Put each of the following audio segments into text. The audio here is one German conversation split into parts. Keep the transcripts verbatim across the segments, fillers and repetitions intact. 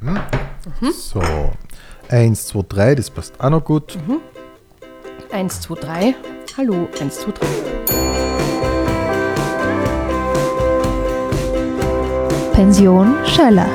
Mhm. Mhm. So, eins, zwei, drei, das passt auch noch gut. Mhm. eins, zwei, drei. Hallo, eins, zwei, drei. Pension Schöller.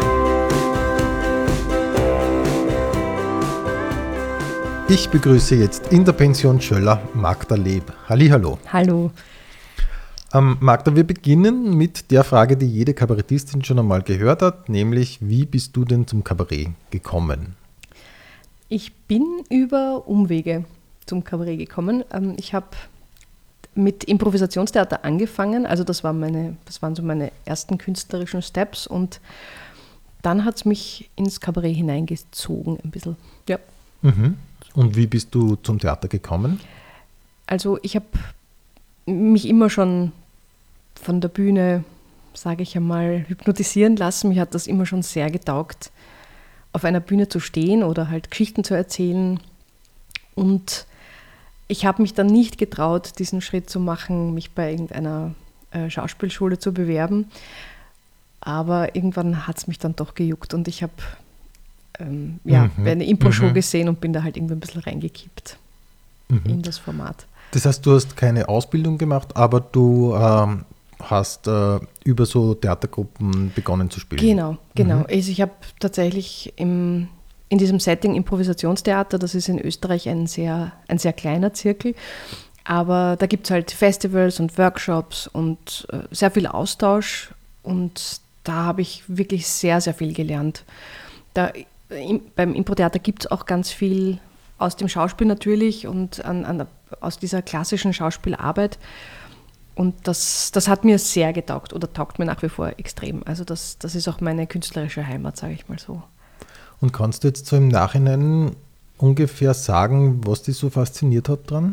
Ich begrüße jetzt in der Pension Schöller Magda Leb. Hallihallo. Hallo. Ähm, Magda, wir beginnen mit der Frage, die jede Kabarettistin schon einmal gehört hat, nämlich, wie bist du denn zum Kabarett gekommen? Ich bin über Umwege zum Kabarett gekommen. Ähm, ich habe mit Improvisationstheater angefangen, also das, war meine, das waren so meine ersten künstlerischen Steps und dann hat es mich ins Kabarett hineingezogen ein bisschen. Ja. Mhm. Und wie bist du zum Theater gekommen? Also ich habe mich immer schon von der Bühne, sage ich einmal, hypnotisieren lassen. Mir hat das immer schon sehr getaugt, auf einer Bühne zu stehen oder halt Geschichten zu erzählen. Und ich habe mich dann nicht getraut, diesen Schritt zu machen, mich bei irgendeiner äh, Schauspielschule zu bewerben. Aber irgendwann hat es mich dann doch gejuckt und ich habe ähm, ja, Mhm. eine Impro-Show Mhm. gesehen und bin da halt irgendwie ein bisschen reingekippt Mhm. in das Format. Das heißt, du hast keine Ausbildung gemacht, aber du ähm, hast äh, über so Theatergruppen begonnen zu spielen. Genau, genau. Mhm. Also ich habe tatsächlich im, in diesem Setting Improvisationstheater, das ist in Österreich ein sehr, ein sehr kleiner Zirkel, aber da gibt es halt Festivals und Workshops und äh, sehr viel Austausch und da habe ich wirklich sehr, sehr viel gelernt. Da, im, beim Impro-Theater gibt es auch ganz viel aus dem Schauspiel natürlich und an, an, aus dieser klassischen Schauspielarbeit. Und das, das hat mir sehr getaugt oder taugt mir nach wie vor extrem. Also das, das ist auch meine künstlerische Heimat, sage ich mal so. Und kannst du jetzt so im Nachhinein ungefähr sagen, was dich so fasziniert hat dran?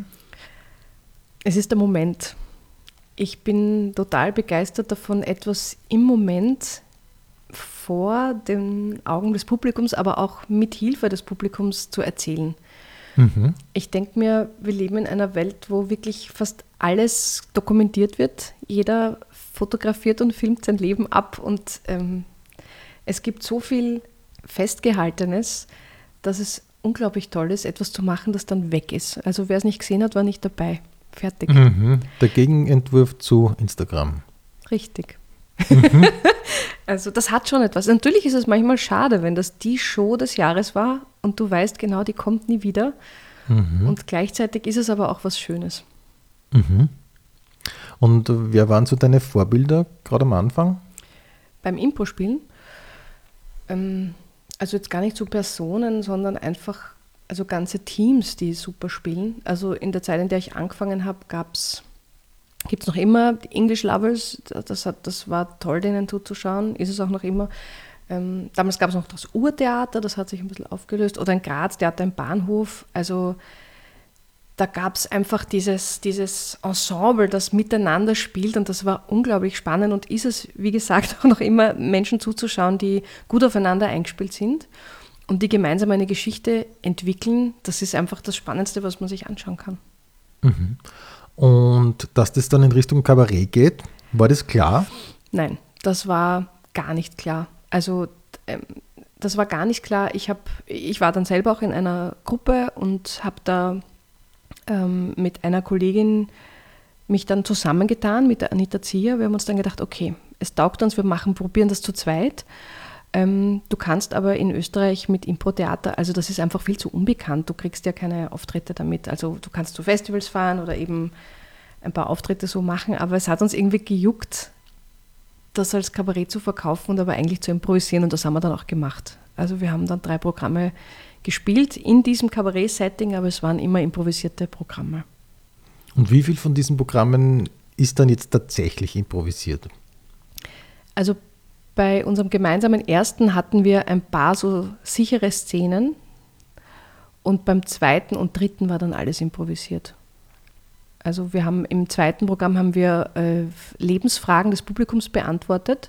Es ist der Moment. Ich bin total begeistert davon, etwas im Moment vor den Augen des Publikums, aber auch mit Hilfe des Publikums zu erzählen. Mhm. Ich denke mir, wir leben in einer Welt, wo wirklich fast alles dokumentiert wird. Jeder fotografiert und filmt sein Leben ab und ähm, es gibt so viel Festgehaltenes, dass es unglaublich toll ist, etwas zu machen, das dann weg ist. Also wer es nicht gesehen hat, war nicht dabei. Fertig. Mhm. Der Gegenentwurf zu Instagram. Richtig. Mhm. Also das hat schon etwas. Natürlich ist es manchmal schade, wenn das die Show des Jahres war und du weißt genau, die kommt nie wieder. Mhm. Und gleichzeitig ist es aber auch was Schönes. Mhm. Und wer waren so deine Vorbilder gerade am Anfang? Beim Impro-Spielen, ähm, also jetzt gar nicht so Personen, sondern einfach also ganze Teams, die super spielen. Also in der Zeit, in der ich angefangen habe, gab's gibt es noch immer die English Lovers, das, hat, das war toll, denen zuzuschauen, ist es auch noch immer. Ähm, damals gab es noch das Urtheater, das hat sich ein bisschen aufgelöst, oder in Graz, Theater im Bahnhof. Also da gab es einfach dieses, dieses Ensemble, das miteinander spielt und das war unglaublich spannend und ist es, wie gesagt, auch noch immer Menschen zuzuschauen, die gut aufeinander eingespielt sind und die gemeinsam eine Geschichte entwickeln. Das ist einfach das Spannendste, was man sich anschauen kann. Mhm. Und dass das dann in Richtung Kabarett geht, war das klar? Nein, das war gar nicht klar. Also ähm, das war gar nicht klar. Ich, hab, ich war dann selber auch in einer Gruppe und habe da ähm, mit einer Kollegin mich dann zusammengetan, mit der Anita Zier. Wir haben uns dann gedacht, okay, es taugt uns, wir machen, probieren das zu zweit. Ähm, du kannst aber in Österreich mit Impro-Theater, also das ist einfach viel zu unbekannt, du kriegst ja keine Auftritte damit. Also du kannst zu Festivals fahren oder eben ein paar Auftritte so machen, aber es hat uns irgendwie gejuckt, das als Kabarett zu verkaufen und aber eigentlich zu improvisieren und das haben wir dann auch gemacht. Also wir haben dann drei Programme gespielt in diesem Kabarett-Setting, aber es waren immer improvisierte Programme. Und wie viel von diesen Programmen ist dann jetzt tatsächlich improvisiert? Also bei unserem gemeinsamen ersten hatten wir ein paar so sichere Szenen und beim zweiten und dritten war dann alles improvisiert. Also wir haben im zweiten Programm haben wir äh, Lebensfragen des Publikums beantwortet.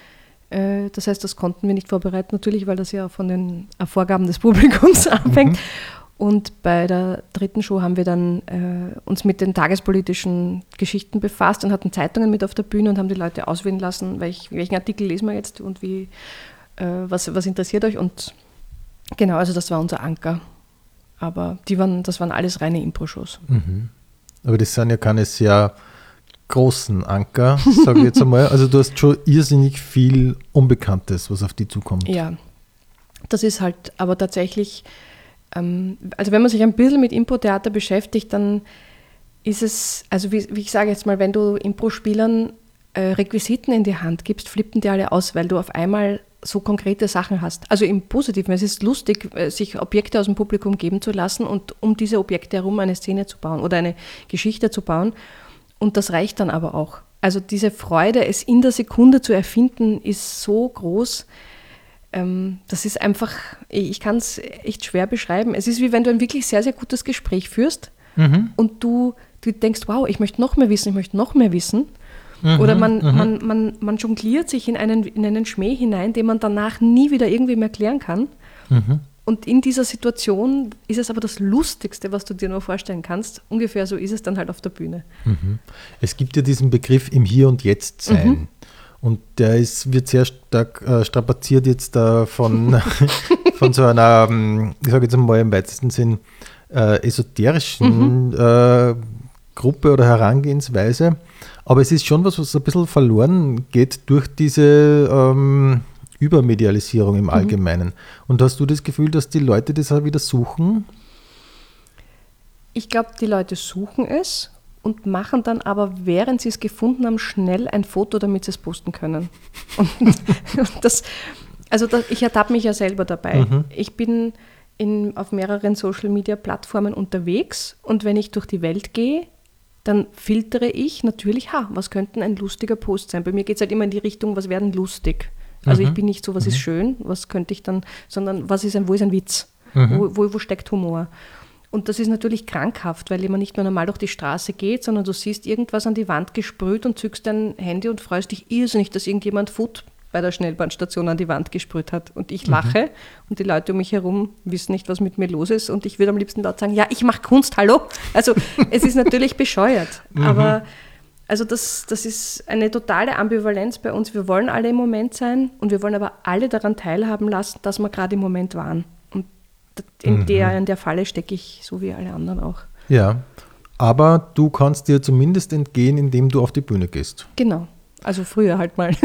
Äh, das heißt, das konnten wir nicht vorbereiten natürlich, weil das ja von den äh, Vorgaben des Publikums abhängt. Mhm. Und bei der dritten Show haben wir dann äh, uns mit den tagespolitischen Geschichten befasst und hatten Zeitungen mit auf der Bühne und haben die Leute auswählen lassen, welch, welchen Artikel lesen wir jetzt und wie, äh, was, was interessiert euch? Und genau, also das war unser Anker. Aber die waren, das waren alles reine Impro-Shows. Mhm. Aber das sind ja keine sehr großen Anker, sage ich jetzt einmal. Also du hast schon irrsinnig viel Unbekanntes, was auf die zukommt. Ja, das ist halt aber tatsächlich, ähm, also wenn man sich ein bisschen mit Impro-Theater beschäftigt, dann ist es, also wie, wie ich sage jetzt mal, wenn du Impro-Spielern äh, Requisiten in die Hand gibst, flippen die alle aus, weil du auf einmal so konkrete Sachen hast. Also im Positiven, es ist lustig, sich Objekte aus dem Publikum geben zu lassen und um diese Objekte herum eine Szene zu bauen oder eine Geschichte zu bauen. Und das reicht dann aber auch. Also diese Freude, es in der Sekunde zu erfinden, ist so groß. Ähm, das ist einfach, ich kann es echt schwer beschreiben. Es ist wie wenn du ein wirklich sehr, sehr gutes Gespräch führst mhm. und du, du denkst, wow, ich möchte noch mehr wissen, ich möchte noch mehr wissen. Mhm, Oder man, mhm. man, man, man jongliert sich in einen, in einen Schmäh hinein, den man danach nie wieder irgendwem erklären kann. Mhm. Und in dieser Situation ist es aber das Lustigste, was du dir nur vorstellen kannst. Ungefähr so ist es dann halt auf der Bühne. Mhm. Es gibt ja diesen Begriff im Hier und Jetzt sein. Mhm. Und der ist, wird sehr stark äh, strapaziert jetzt äh, von, von so einer, ich sage jetzt mal im weitesten Sinn, äh, esoterischen mhm. äh, Gruppe oder Herangehensweise. Aber es ist schon was, was ein bisschen verloren geht durch diese ähm, Übermedialisierung im Allgemeinen. Mhm. Und hast du das Gefühl, dass die Leute das auch wieder suchen? Ich glaube, die Leute suchen es und machen dann aber, während sie es gefunden haben, schnell ein Foto, damit sie es posten können. Und, und das, also das, ich ertappe mich ja selber dabei. Mhm. Ich bin in, auf mehreren Social-Media-Plattformen unterwegs und wenn ich durch die Welt gehe, dann filtere ich natürlich, ha, was könnte ein lustiger Post sein? Bei mir geht es halt immer in die Richtung, was wäre denn lustig? Also mhm. ich bin nicht so, was mhm. ist schön, was könnte ich dann, sondern was ist ein, wo ist ein Witz? Mhm. Wo, wo, wo steckt Humor? Und das ist natürlich krankhaft, weil man nicht mehr normal durch die Straße geht, sondern du siehst irgendwas an die Wand gesprüht und zückst dein Handy und freust dich irrsinnig, dass irgendjemand Food bei der Schnellbahnstation an die Wand gesprüht hat. Und ich lache mhm. und die Leute um mich herum wissen nicht, was mit mir los ist. Und ich würde am liebsten laut sagen, ja, ich mache Kunst, hallo. Also es ist natürlich bescheuert. Mhm. Aber also das, das ist eine totale Ambivalenz bei uns. Wir wollen alle im Moment sein und wir wollen aber alle daran teilhaben lassen, dass wir gerade im Moment waren. Und in, mhm. der, in der Falle stecke ich so wie alle anderen auch. Ja, aber du kannst dir zumindest entgehen, indem du auf die Bühne gehst. Genau, also früher halt mal.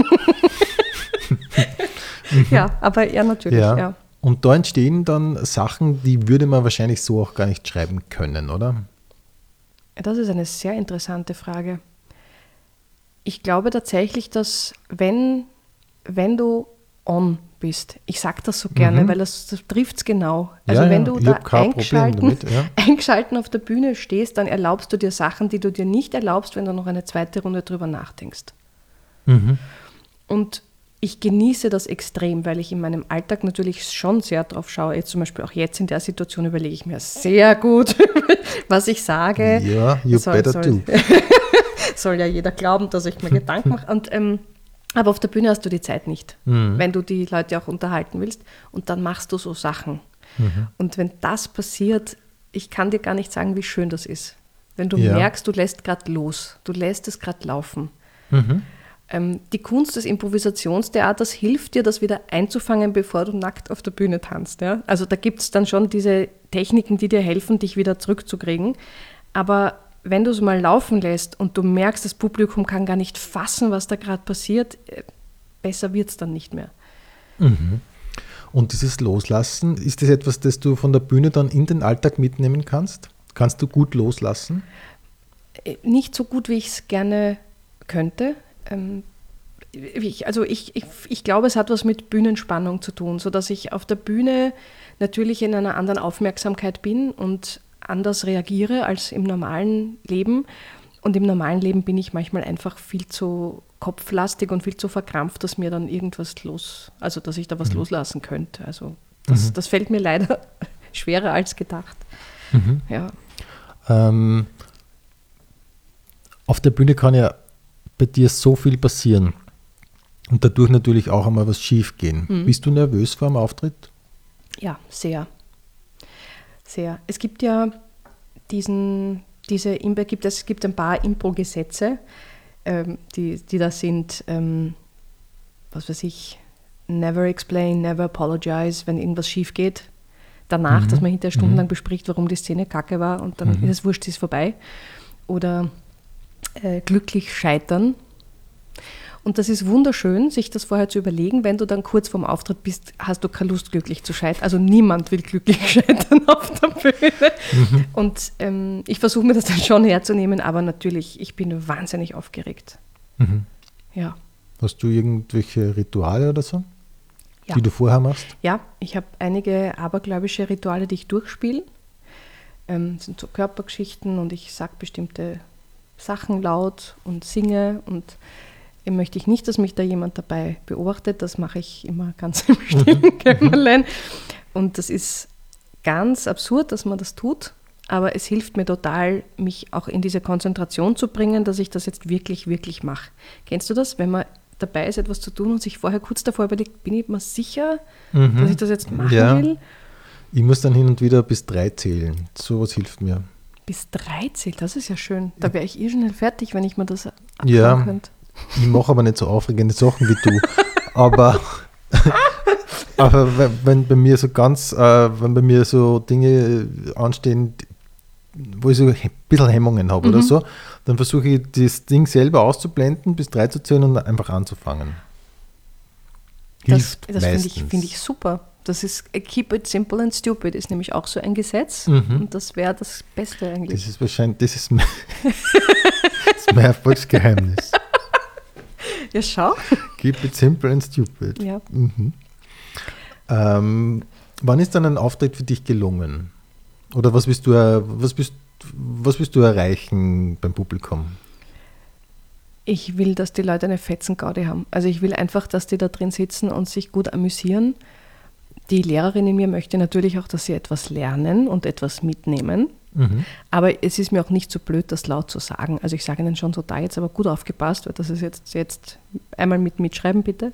Ja, aber ja, natürlich, ja. ja. Und da entstehen dann Sachen, die würde man wahrscheinlich so auch gar nicht schreiben können, oder? Das ist eine sehr interessante Frage. Ich glaube tatsächlich, dass wenn, wenn du on bist, ich sage das so gerne, mhm. weil das, das trifft es genau. Also ja, wenn ja. du da eingeschalten, damit, ja. eingeschalten auf der Bühne stehst, dann erlaubst du dir Sachen, die du dir nicht erlaubst, wenn du noch eine zweite Runde drüber nachdenkst. Mhm. Und ich genieße das extrem, weil ich in meinem Alltag natürlich schon sehr drauf schaue. Jetzt zum Beispiel auch jetzt in der Situation überlege ich mir sehr gut, was ich sage. Ja, you soll, better soll, do. Soll ja jeder glauben, dass ich mir Gedanken mache. Und, ähm, aber auf der Bühne hast du die Zeit nicht, mhm. wenn du die Leute auch unterhalten willst. Und dann machst du so Sachen. Mhm. Und wenn das passiert, ich kann dir gar nicht sagen, wie schön das ist. Wenn du ja. merkst, du lässt gerade los, du lässt es gerade laufen. Mhm. Die Kunst des Improvisationstheaters hilft dir, das wieder einzufangen, bevor du nackt auf der Bühne tanzt. Ja? Also da gibt es dann schon diese Techniken, die dir helfen, dich wieder zurückzukriegen. Aber wenn du es mal laufen lässt und du merkst, das Publikum kann gar nicht fassen, was da gerade passiert, besser wird es dann nicht mehr. Mhm. Und dieses Loslassen, ist das etwas, das du von der Bühne dann in den Alltag mitnehmen kannst? Kannst du gut loslassen? Nicht so gut, wie ich es gerne könnte. Ich, also ich, ich, ich glaube, es hat was mit Bühnenspannung zu tun, sodass ich auf der Bühne natürlich in einer anderen Aufmerksamkeit bin und anders reagiere als im normalen Leben. Und im normalen Leben bin ich manchmal einfach viel zu kopflastig und viel zu verkrampft, dass mir dann irgendwas los, also dass ich da was mhm. loslassen könnte. Also das, mhm. das fällt mir leider schwerer als gedacht. Mhm. Ja. Ähm, auf der Bühne kann ja bei dir so viel passieren und dadurch natürlich auch einmal was schief gehen. Mhm. Bist du nervös vor dem Auftritt? Ja, sehr. Sehr. Es gibt ja diesen, diese, gibt, es gibt ein paar Impro-Gesetze, ähm, die, die da sind, ähm, was weiß ich, never explain, never apologize, wenn irgendwas schief geht. Danach, Mhm. dass man hinterher stundenlang Mhm. bespricht, warum die Szene kacke war und dann Mhm. ist es wurscht, ist vorbei. Oder äh, glücklich scheitern. Und das ist wunderschön, sich das vorher zu überlegen. Wenn du dann kurz vorm Auftritt bist, hast du keine Lust, glücklich zu scheitern. Also niemand will glücklich scheitern auf der Bühne. Mhm. Und ähm, ich versuche mir das dann schon herzunehmen, aber natürlich, ich bin wahnsinnig aufgeregt. Mhm. Ja, Hast du irgendwelche Rituale oder so, Ja. die du vorher machst? ja ich habe einige abergläubische Rituale, die ich durchspiele. Ähm, das sind so Körpergeschichten und ich sage bestimmte Sachen laut und singe und eben möchte ich nicht, dass mich da jemand dabei beobachtet. Das mache ich immer ganz im stillen Kämmerlein. Und das ist ganz absurd, dass man das tut, aber es hilft mir total, mich auch in diese Konzentration zu bringen, dass ich das jetzt wirklich, wirklich mache. Kennst du das, wenn man dabei ist, etwas zu tun und sich vorher kurz davor überlegt, bin ich mir sicher, Mhm. dass ich das jetzt machen Ja. will? Ich muss dann hin und wieder bis drei zählen. Sowas hilft mir. Bis dreizehn, das ist ja schön. Da wäre ich eh schnell fertig, wenn ich mir das abschauen Ja. könnte. Ich mache aber nicht so aufregende Sachen wie du. aber aber wenn, wenn bei mir so ganz, äh, wenn bei mir so Dinge anstehen, wo ich so ein bisschen Hemmungen habe Mhm. oder so, dann versuche ich das Ding selber auszublenden, bis drei zu zählen und einfach anzufangen. Das, Hilft das finde meistens. ich, find ich super. Das ist äh, Keep it simple and stupid, ist nämlich auch so ein Gesetz. Mhm. Und das wäre das Beste Das eigentlich. ist wahrscheinlich, das ist mein, das ist mein Erfolgsgeheimnis. Ja, schau. Keep it simple and stupid. Ja. Mhm. Ähm, wann ist dann ein Auftritt für dich gelungen? Oder was willst du, er- was willst, was willst du erreichen beim Publikum? Ich will, dass die Leute eine Fetzengaudi haben. Also ich will einfach, dass die da drin sitzen und sich gut amüsieren. Die Lehrerin in mir möchte natürlich auch, dass sie etwas lernen und etwas mitnehmen. Mhm. Aber es ist mir auch nicht so blöd, das laut zu sagen. Also ich sage ihnen schon so, da jetzt aber gut aufgepasst, weil das ist jetzt, jetzt einmal mit mitschreiben, bitte.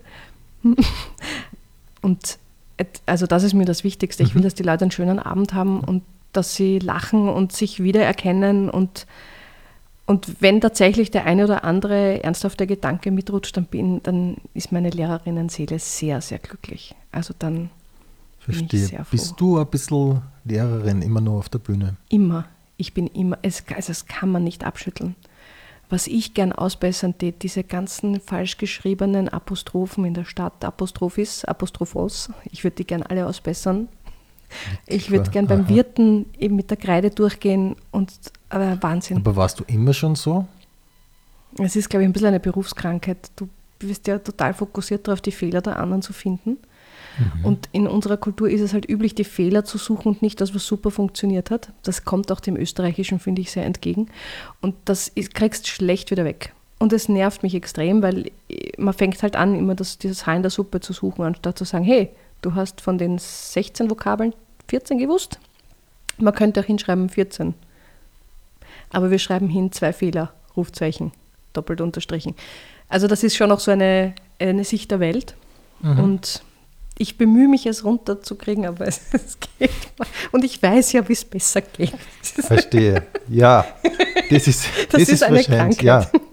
Und et- also das ist mir das Wichtigste. Ich will, dass die Leute einen schönen Abend haben und dass sie lachen und sich wiedererkennen. Und, und wenn tatsächlich der eine oder andere ernsthafte Gedanke mitrutscht, dann, bin, dann ist meine Lehrerinnenseele sehr, sehr glücklich. Also dann bin ich Verstehe. sehr froh. Bist du ein bisschen Lehrerin, immer nur auf der Bühne? Immer. Ich bin immer, es, also das kann man nicht abschütteln. Was ich gern ausbessern tät, diese ganzen falsch geschriebenen Apostrophen in der Stadt, Apostrophis, Apostrophos, ich würde die gern alle ausbessern. Ich würde gern beim Aha. Wirten eben mit der Kreide durchgehen und äh, Wahnsinn. Aber warst du immer schon so? Es ist, glaube ich, ein bisschen eine Berufskrankheit. Du bist ja total fokussiert darauf, die Fehler der anderen zu finden. Und in unserer Kultur ist es halt üblich, die Fehler zu suchen und nicht das, was super funktioniert hat. Das kommt auch dem Österreichischen, finde ich, sehr entgegen. Und das ist, kriegst schlecht wieder weg. Und es nervt mich extrem, weil man fängt halt an, immer das, dieses Haar in der Suppe zu suchen, anstatt zu sagen, hey, du hast von den sechzehn Vokabeln vierzehn gewusst. Man könnte auch hinschreiben vierzehn. Aber wir schreiben hin zwei Fehler, Rufzeichen, doppelt unterstrichen. Also das ist schon auch so eine, eine Sicht der Welt. Mhm. Und ich bemühe mich, es runterzukriegen, aber es, es geht. Und ich weiß ja, wie es besser geht. Verstehe. Ja, das ist, Das ist eine wahrscheinlich- Krankheit. Ja.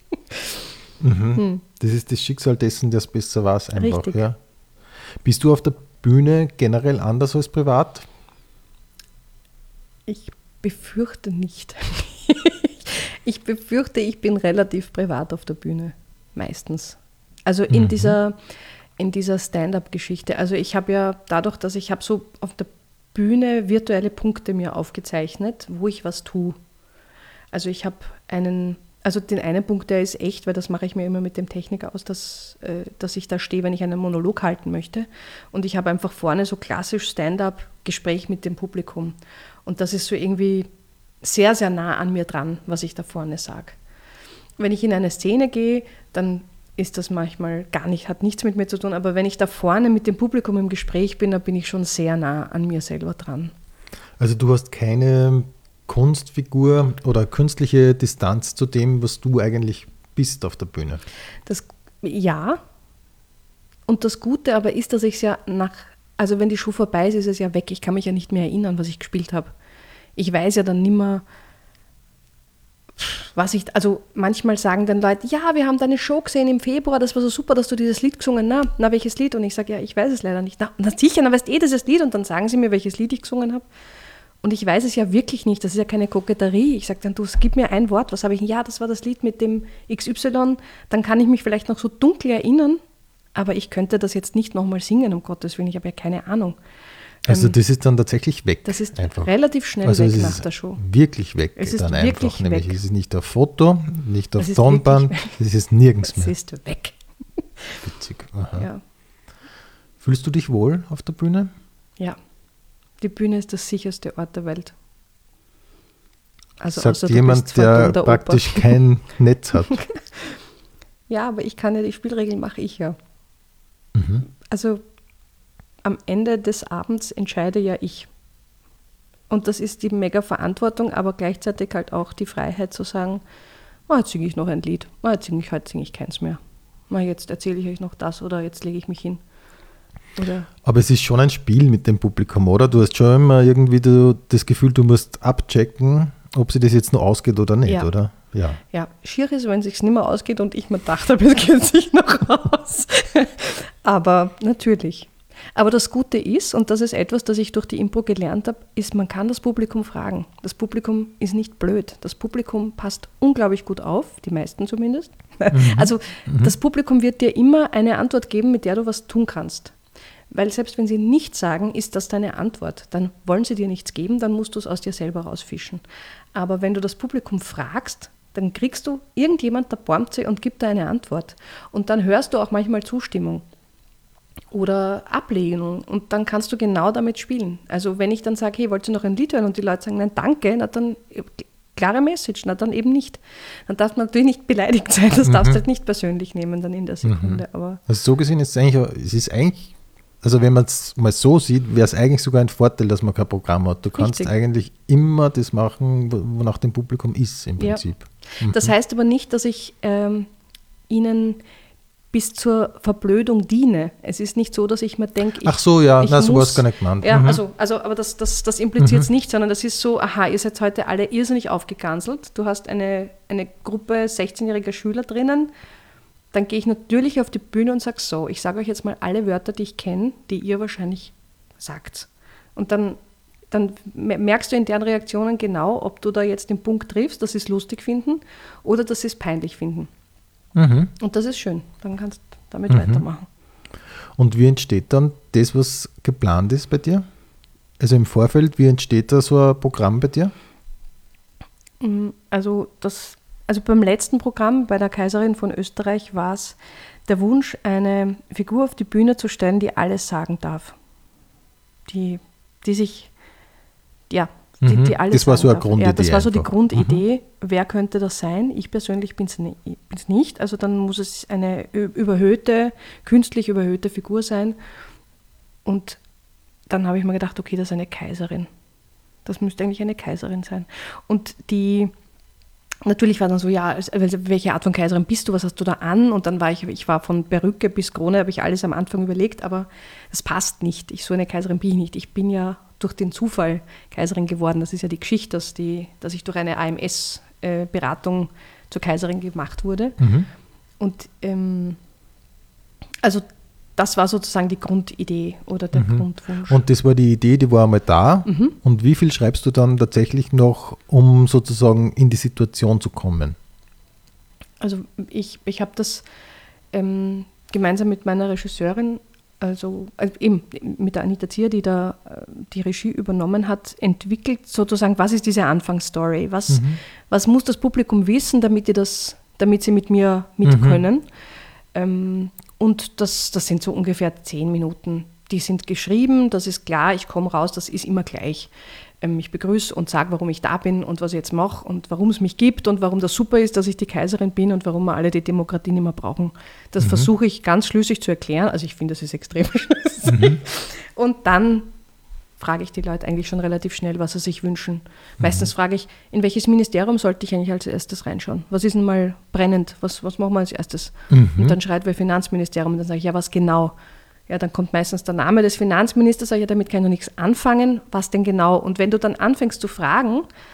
Mhm. Das ist das Schicksal dessen, der es besser weiß einfach. Richtig. Ja. Bist du auf der Bühne generell anders als privat? Ich befürchte nicht. Ich befürchte, ich bin relativ privat auf der Bühne, meistens. Also in Mhm. dieser, in dieser Stand-up-Geschichte. Also ich habe ja dadurch, dass ich habe so auf der Bühne virtuelle Punkte mir aufgezeichnet, wo ich was tue. Also ich habe einen, also den einen Punkt, der ist echt, weil das mache ich mir immer mit dem Techniker aus, dass, äh, dass ich da stehe, wenn ich einen Monolog halten möchte. Und ich habe einfach vorne so klassisch Stand-up-Gespräch mit dem Publikum. Und das ist so irgendwie sehr, sehr nah an mir dran, was ich da vorne sage. Wenn ich in eine Szene gehe, dann ist das manchmal gar nicht, hat nichts mit mir zu tun. Aber wenn ich da vorne mit dem Publikum im Gespräch bin, dann bin ich schon sehr nah an mir selber dran. Also du hast keine Kunstfigur oder künstliche Distanz zu dem, was du eigentlich bist auf der Bühne. Das, ja. Und das Gute aber ist, dass ich es ja nach, also wenn die Show vorbei ist, ist es ja weg. Ich kann mich ja nicht mehr erinnern, was ich gespielt habe. Ich weiß ja dann nicht mehr, was ich, also manchmal sagen dann Leute, ja, wir haben deine Show gesehen im Februar, das war so super, dass du dieses Lied gesungen hast. Na, na, welches Lied? Und ich sage, ja, ich weiß es leider nicht. Na, na sicher, dann weißt du eh dieses Lied und dann sagen sie mir, welches Lied ich gesungen habe. Und ich weiß es ja wirklich nicht, das ist ja keine Koketterie. Ich sage dann, du, gib mir ein Wort, was habe ich? Ja, das war das Lied mit dem X Y, dann kann ich mich vielleicht noch so dunkel erinnern, aber ich könnte das jetzt nicht nochmal singen, um Gottes Willen, ich habe ja keine Ahnung. Also das ist dann tatsächlich weg. Das ist einfach. relativ schnell also weg es nach ist der Show. Wirklich weg. Es ist dann wirklich einfach. Nämlich weg. es ist nicht auf Foto, nicht auf Es ist Tonband, wirklich weg. es ist nirgends Es mehr. ist weg. Witzig. Aha. Ja. Fühlst du dich wohl auf der Bühne? Ja. Die Bühne ist das sicherste Ort der Welt. Also Sagt außer du jemand, bist vor der Thunder praktisch Oper. kein Netz hat. Ja, aber ich kann ja, die Spielregeln mache ich ja. Mhm. Also am Ende des Abends entscheide ja ich. Und das ist die mega Verantwortung, aber gleichzeitig halt auch die Freiheit zu sagen, oh, jetzt singe ich noch ein Lied, oh, jetzt singe ich, heute singe ich keins mehr. Oh, jetzt erzähle ich euch noch das oder jetzt lege ich mich hin. Oder Aber es ist schon ein Spiel mit dem Publikum, oder? Du hast schon immer irgendwie du, das Gefühl, du musst abchecken, ob sie das jetzt noch ausgeht oder nicht, Ja. oder? Ja. ja, schier ist, wenn es sich nicht mehr ausgeht und ich mir dachte, es geht sich noch aus. Aber natürlich. Aber das Gute ist, und das ist etwas, das ich durch die Impro gelernt habe, ist, man kann das Publikum fragen. Das Publikum ist nicht blöd. Das Publikum passt unglaublich gut auf, die meisten zumindest. Mhm. Also mhm. das Publikum wird dir immer eine Antwort geben, mit der du was tun kannst. Weil selbst wenn sie nichts sagen, ist das deine Antwort. Dann wollen sie dir nichts geben, dann musst du es aus dir selber rausfischen. Aber wenn du das Publikum fragst, dann kriegst du, irgendjemand, der bäumt sie und gibt dir eine Antwort. Und dann hörst du auch manchmal Zustimmung oder Ablehnung und dann kannst du genau damit spielen. Also wenn ich dann sage, hey, wollt ihr noch ein Lied hören und die Leute sagen, nein, danke, na dann klare Message, na dann eben nicht. Dann darf man natürlich nicht beleidigt sein, das mhm. darfst du halt nicht persönlich nehmen dann in der Sekunde. Mhm. Aber also so gesehen ist es eigentlich, es ist eigentlich, also wenn man es mal so sieht, wäre es eigentlich sogar ein Vorteil, dass man kein Programm hat. Du kannst Richtig. eigentlich immer das machen, wonach dem Publikum ist im Prinzip. Ja. Mhm. Das heißt aber nicht, dass ich ähm, ihnen bis zur Verblödung diene. Es ist nicht so, dass ich mir denke, ich Ach so, ja, ich na, so war muss, es gar nicht gemeint. Ja, mhm. also, also, aber das, das, das impliziert es Mhm. nicht, sondern das ist so, aha, ihr seid heute alle irrsinnig aufgeganselt, du hast eine, eine Gruppe sechzehnjähriger Schüler drinnen, dann gehe ich natürlich auf die Bühne und sage so, ich sage euch jetzt mal alle Wörter, die ich kenne, die ihr wahrscheinlich sagt. Und dann, dann merkst du in deren Reaktionen genau, ob du da jetzt den Punkt triffst, dass sie es lustig finden oder dass sie es peinlich finden. Mhm. Und das ist schön, dann kannst du damit Mhm. weitermachen. Und wie entsteht dann das, was geplant ist bei dir? Also im Vorfeld, wie entsteht da so ein Programm bei dir? Also, das, also beim letzten Programm, bei der Kaiserin von Österreich, war es der Wunsch, eine Figur auf die Bühne zu stellen, die alles sagen darf. Die, die sich, ja, die, Mhm. die alles Das war sagen so eine darf. Grundidee Ja, das war so die einfach. Grundidee. Wer könnte das sein? Ich persönlich bin es nicht. Also dann muss es eine überhöhte, künstlich überhöhte Figur sein. Und dann habe ich mir gedacht, okay, das ist eine Kaiserin. Das müsste eigentlich eine Kaiserin sein. Und die, natürlich war dann so, ja, welche Art von Kaiserin bist du, was hast du da an? Und dann war ich, ich war von Perücke bis Krone, habe ich alles am Anfang überlegt, aber das passt nicht. Ich, so eine Kaiserin bin ich nicht. Ich bin ja durch den Zufall Kaiserin geworden. Das ist ja die Geschichte, dass, die, dass ich durch eine A M S-Beratung zur Kaiserin gemacht wurde. Mhm. Und ähm, also das war sozusagen die Grundidee oder der Mhm. Grundwunsch. Und das war die Idee, die war einmal da. Mhm. Und wie viel schreibst du dann tatsächlich noch, um sozusagen in die Situation zu kommen? Also ich, ich habe das ähm, gemeinsam mit meiner Regisseurin, also, also eben mit der Anita Zier, die da äh, die Regie übernommen hat, entwickelt sozusagen, was ist diese Anfangsstory? Was, Mhm. was muss das Publikum wissen, damit, die das, damit sie mit mir mit Mhm. können? Ähm, und das, das sind so ungefähr zehn Minuten. Die sind geschrieben, das ist klar, ich komme raus, das ist immer gleich. Ähm, ich begrüße und sage, warum ich da bin und was ich jetzt mache und warum es mich gibt und warum das super ist, dass ich die Kaiserin bin und warum wir alle die Demokratie nicht mehr brauchen. Das Mhm. versuche ich ganz schlüssig zu erklären. Also ich finde, das ist extrem schlüssig. Mhm. Und dann frage ich die Leute eigentlich schon relativ schnell, was sie sich wünschen. Meistens frage ich, in welches Ministerium sollte ich eigentlich als erstes reinschauen? Was ist denn mal brennend? Was, was machen wir als erstes? Mhm. Und dann schreit wer Finanzministerium und dann sage ich, ja, was genau? Ja, dann kommt meistens der Name des Finanzministers, sage ich, ja, damit kann ich noch nichts anfangen. Was denn genau? Und wenn du dann anfängst zu fragen,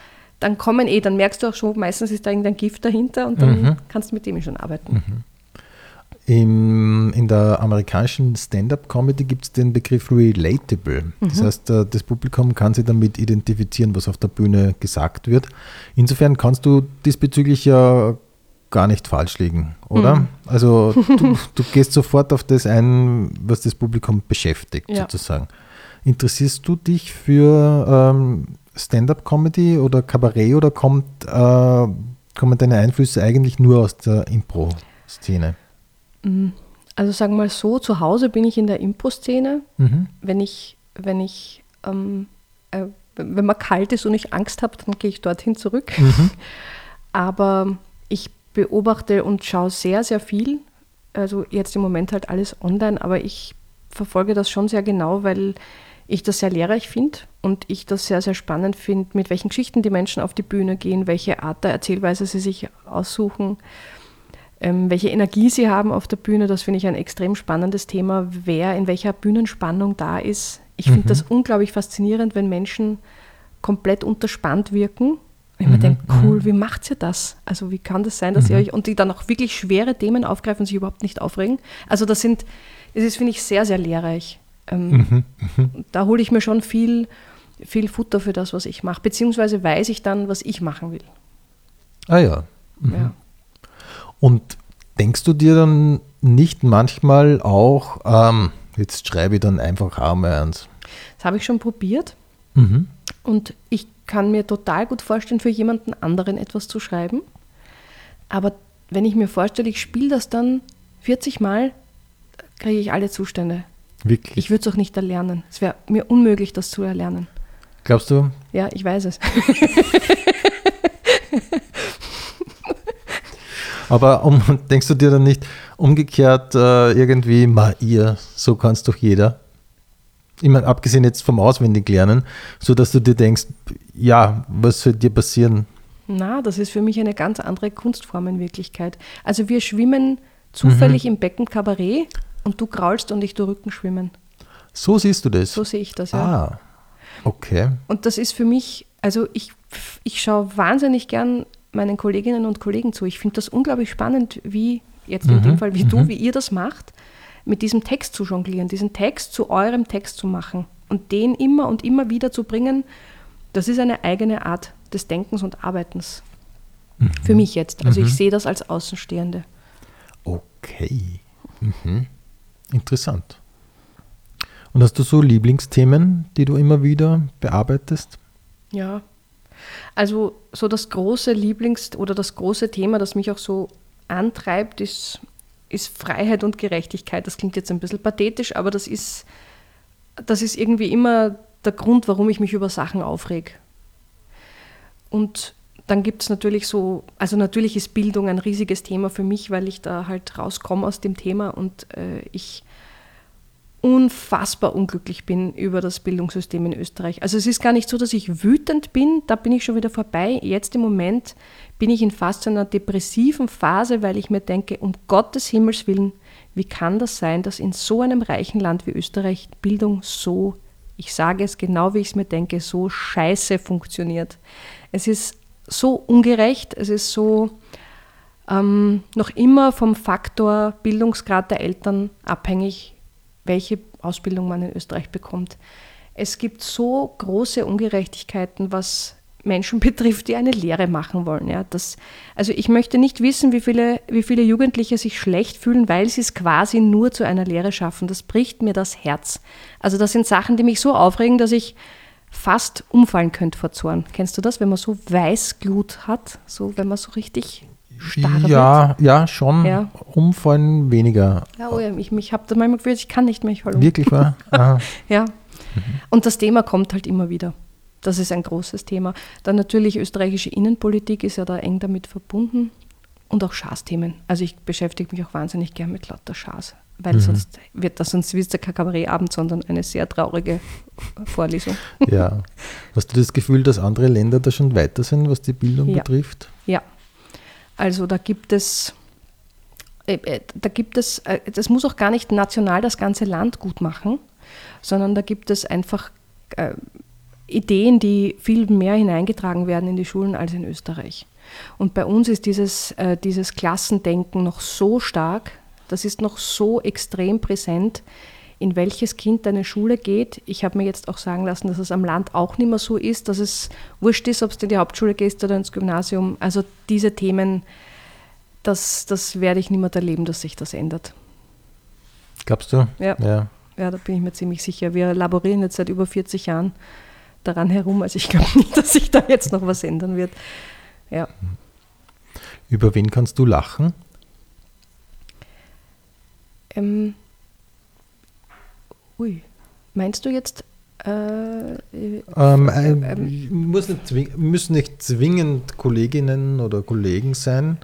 dann kommen eh, dann merkst du auch schon, meistens ist da irgendein Gift dahinter und dann Mhm. kannst du mit dem schon arbeiten. Mhm. Im, in der amerikanischen Stand-up-Comedy gibt es den Begriff relatable. Das Mhm. heißt, äh, das Publikum kann sich damit identifizieren, was auf der Bühne gesagt wird. Insofern kannst du diesbezüglich ja gar nicht falsch liegen, oder? Mhm. Also du, du gehst sofort auf das ein, was das Publikum beschäftigt, Ja. sozusagen. Interessierst du dich für ähm, Stand-up-Comedy oder Kabarett oder kommt, äh, kommen deine Einflüsse eigentlich nur aus der Impro-Szene? Also sagen wir mal so, zu Hause bin ich in der Impro-Szene. Mhm. Wenn ich, wenn ich, ähm, äh, wenn man kalt ist und ich Angst habe, dann gehe ich dorthin zurück. Mhm. Aber ich beobachte und schaue sehr, sehr viel. Also jetzt im Moment halt alles online, aber ich verfolge das schon sehr genau, weil ich das sehr lehrreich finde und ich das sehr, sehr spannend finde, mit welchen Geschichten die Menschen auf die Bühne gehen, welche Art der Erzählweise sie sich aussuchen, ähm, welche Energie sie haben auf der Bühne. Das finde ich ein extrem spannendes Thema, wer in welcher Bühnenspannung da ist. Ich finde Mhm. das unglaublich faszinierend, wenn Menschen komplett unterspannt wirken. Ich Mhm, mir denke, cool, mhm. wie macht ihr das? Also wie kann das sein, dass ihr Mhm. euch, und die dann auch wirklich schwere Themen aufgreifen und sich überhaupt nicht aufregen. Also das sind, das ist, finde ich, sehr, sehr lehrreich. Ähm, Mhm. Mhm. Da hole ich mir schon viel, viel Futter für das, was ich mache. Beziehungsweise weiß ich dann, was ich machen will. Ah ja. Mhm. Ja. Und denkst du dir dann nicht manchmal auch, ähm, jetzt schreibe ich dann einfach einmal eins? Das habe ich schon probiert. Mhm. Und ich kann mir total gut vorstellen, für jemanden anderen etwas zu schreiben. Aber wenn ich mir vorstelle, ich spiele das dann vierzig Mal, kriege ich alle Zustände. Wirklich? Ich würde es auch nicht erlernen. Es wäre mir unmöglich, das zu erlernen. Glaubst du? Ja, ich weiß es. Aber um, denkst du dir dann nicht umgekehrt äh, irgendwie, ma ihr, so kann es doch jeder? Ich meine, abgesehen jetzt vom Auswendiglernen, so dass du dir denkst, ja, was soll dir passieren? Na, das ist für mich eine ganz andere Kunstform in Wirklichkeit. Also wir schwimmen zufällig im Becken Kabarett und du kraulst und ich durch Rücken schwimmen. So siehst du das? So sehe ich das, ja. Ah, okay. Und das ist für mich, also ich, ich schaue wahnsinnig gern meinen Kolleginnen und Kollegen zu. Ich finde das unglaublich spannend, wie, jetzt in Mhm, dem Fall wie mhm. du, wie ihr das macht, mit diesem Text zu jonglieren, diesen Text zu eurem Text zu machen und den immer und immer wieder zu bringen. Das ist eine eigene Art des Denkens und Arbeitens. Mhm. Für mich jetzt. Also Mhm. ich sehe das als Außenstehende. Okay. Mhm. Interessant. Und hast du so Lieblingsthemen, die du immer wieder bearbeitest? Ja. Also so das große Lieblings- oder das große Thema, das mich auch so antreibt, ist, ist Freiheit und Gerechtigkeit. Das klingt jetzt ein bisschen pathetisch, aber das ist, das ist irgendwie immer der Grund, warum ich mich über Sachen aufreg. Und dann gibt es natürlich so, also natürlich ist Bildung ein riesiges Thema für mich, weil ich da halt rauskomme aus dem Thema und äh, ich unfassbar unglücklich bin über das Bildungssystem in Österreich. Also es ist gar nicht so, dass ich wütend bin, da bin ich schon wieder vorbei. Jetzt im Moment bin ich in fast einer depressiven Phase, weil ich mir denke, um Gottes Himmels Willen, wie kann das sein, dass in so einem reichen Land wie Österreich Bildung so, ich sage es genau, wie ich es mir denke, so scheiße funktioniert. Es ist so ungerecht, es ist so ähm, noch immer vom Faktor Bildungsgrad der Eltern abhängig, welche Ausbildung man in Österreich bekommt. Es gibt so große Ungerechtigkeiten, was Menschen betrifft, die eine Lehre machen wollen. Ja, das, also ich möchte nicht wissen, wie viele, wie viele Jugendliche sich schlecht fühlen, weil sie es quasi nur zu einer Lehre schaffen. Das bricht mir das Herz. Also das sind Sachen, die mich so aufregen, dass ich fast umfallen könnte vor Zorn. Kennst du das, wenn man so Weißglut hat? So, wenn man so richtig starr Ja, wird? ja, schon. Ja. Umfallen weniger. Ja, oh ja, ich, ich habe da manchmal gefühlt, ich kann nicht mehr, ich falle um. Wirklich wahr? Aha. Ja, und das Thema kommt halt immer wieder. Das ist ein großes Thema. Dann natürlich österreichische Innenpolitik ist ja da eng damit verbunden und auch Schaßthemen. Also ich beschäftige mich auch wahnsinnig gern mit lauter Schaß, weil Mhm. sonst wird das sonst wird es kein Kabarettabend, sondern eine sehr traurige Vorlesung. Ja. Hast du das Gefühl, dass andere Länder da schon weiter sind, was die Bildung Ja. betrifft? Ja, also da gibt es, äh, äh, da gibt es, äh, das muss auch gar nicht national das ganze Land gut machen, sondern da gibt es einfach äh, Ideen, die viel mehr hineingetragen werden in die Schulen als in Österreich. Und bei uns ist dieses, äh, dieses Klassendenken noch so stark, das ist noch so extrem präsent, in welches Kind eine Schule geht. Ich habe mir jetzt auch sagen lassen, dass es am Land auch nicht mehr so ist, dass es wurscht ist, ob du in die Hauptschule gehst oder ins Gymnasium. Also diese Themen, das, das werde ich nicht mehr erleben, dass sich das ändert. Glaubst du? Ja. ja. Ja, da bin ich mir ziemlich sicher. Wir laborieren jetzt seit über vierzig Jahren daran herum. Also ich glaube nicht, dass sich da jetzt noch was ändern wird. Ja. Über wen kannst du lachen? Ähm, ui, meinst du jetzt? Äh, ähm, äh, äh, muss nicht zwing- müssen nicht zwingend Kolleginnen oder Kollegen sein,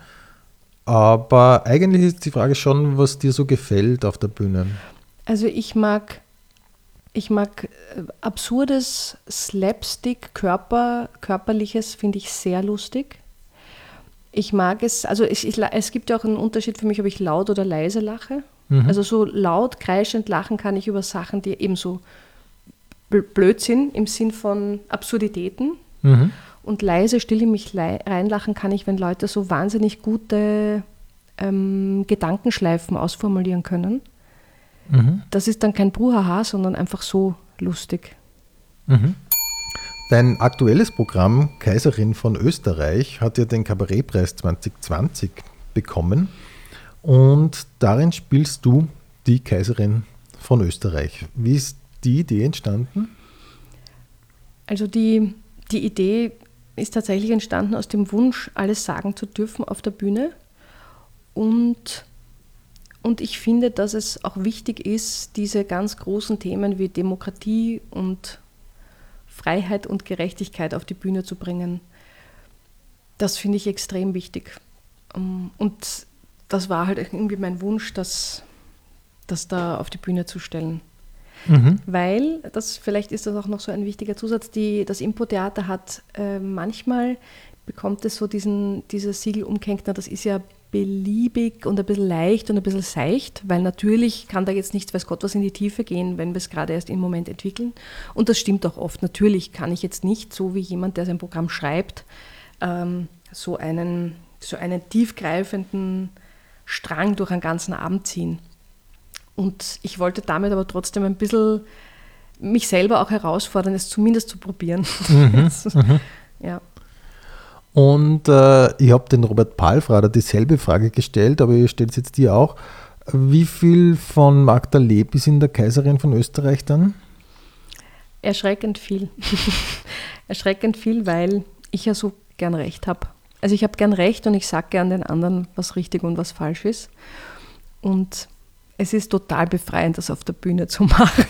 aber eigentlich ist die Frage schon, was dir so gefällt auf der Bühne. Also ich mag, ich mag absurdes Slapstick, Körper, körperliches finde ich sehr lustig. Ich mag es, also ich, ich, es gibt ja auch einen Unterschied für mich, ob ich laut oder leise lache. Mhm. Also so laut, kreischend lachen kann ich über Sachen, die eben so blöd sind, im Sinn von Absurditäten. Mhm. Und leise, still in mich le- reinlachen kann ich, wenn Leute so wahnsinnig gute ähm, Gedankenschleifen ausformulieren können. Mhm. Das ist dann kein Bruhaha, sondern einfach so lustig. Mhm. Dein aktuelles Programm Kaiserin von Österreich hat ja den Kabarettpreis zwanzig zwanzig bekommen und darin spielst du die Kaiserin von Österreich. Wie ist die Idee entstanden? Also die, die Idee ist tatsächlich entstanden aus dem Wunsch, alles sagen zu dürfen auf der Bühne. Und, und ich finde, dass es auch wichtig ist, diese ganz großen Themen wie Demokratie und Freiheit und Gerechtigkeit auf die Bühne zu bringen. Das finde ich extrem wichtig. Und das war halt irgendwie mein Wunsch, das, das da auf die Bühne zu stellen. Mhm. Weil, das, vielleicht ist das auch noch so ein wichtiger Zusatz, die, das Impo-Theater hat äh, manchmal, bekommt es so diesen, dieses Siegel umgehängt, na, das ist ja beliebig und ein bisschen leicht und ein bisschen seicht, weil natürlich kann da jetzt nicht, weiß Gott, was in die Tiefe gehen, wenn wir es gerade erst im Moment entwickeln. Und das stimmt auch oft. Natürlich kann ich jetzt nicht, so wie jemand, der sein Programm schreibt, ähm, so einen, so einen tiefgreifenden Strang durch einen ganzen Abend ziehen. Und ich wollte damit aber trotzdem ein bisschen mich selber auch herausfordern, es zumindest zu probieren. Mhm, mhm. Ja. Und äh, ich habe den Robert Palfrader dieselbe Frage gestellt, aber ihr stellt es jetzt dir auch. Wie viel von Magda Leb ist in der Kaiserin von Österreich dann? Erschreckend viel. Erschreckend viel, weil ich ja so gern Recht habe. Also ich habe gern Recht und ich sage gern den anderen, was richtig und was falsch ist. Und es ist total befreiend, das auf der Bühne zu machen.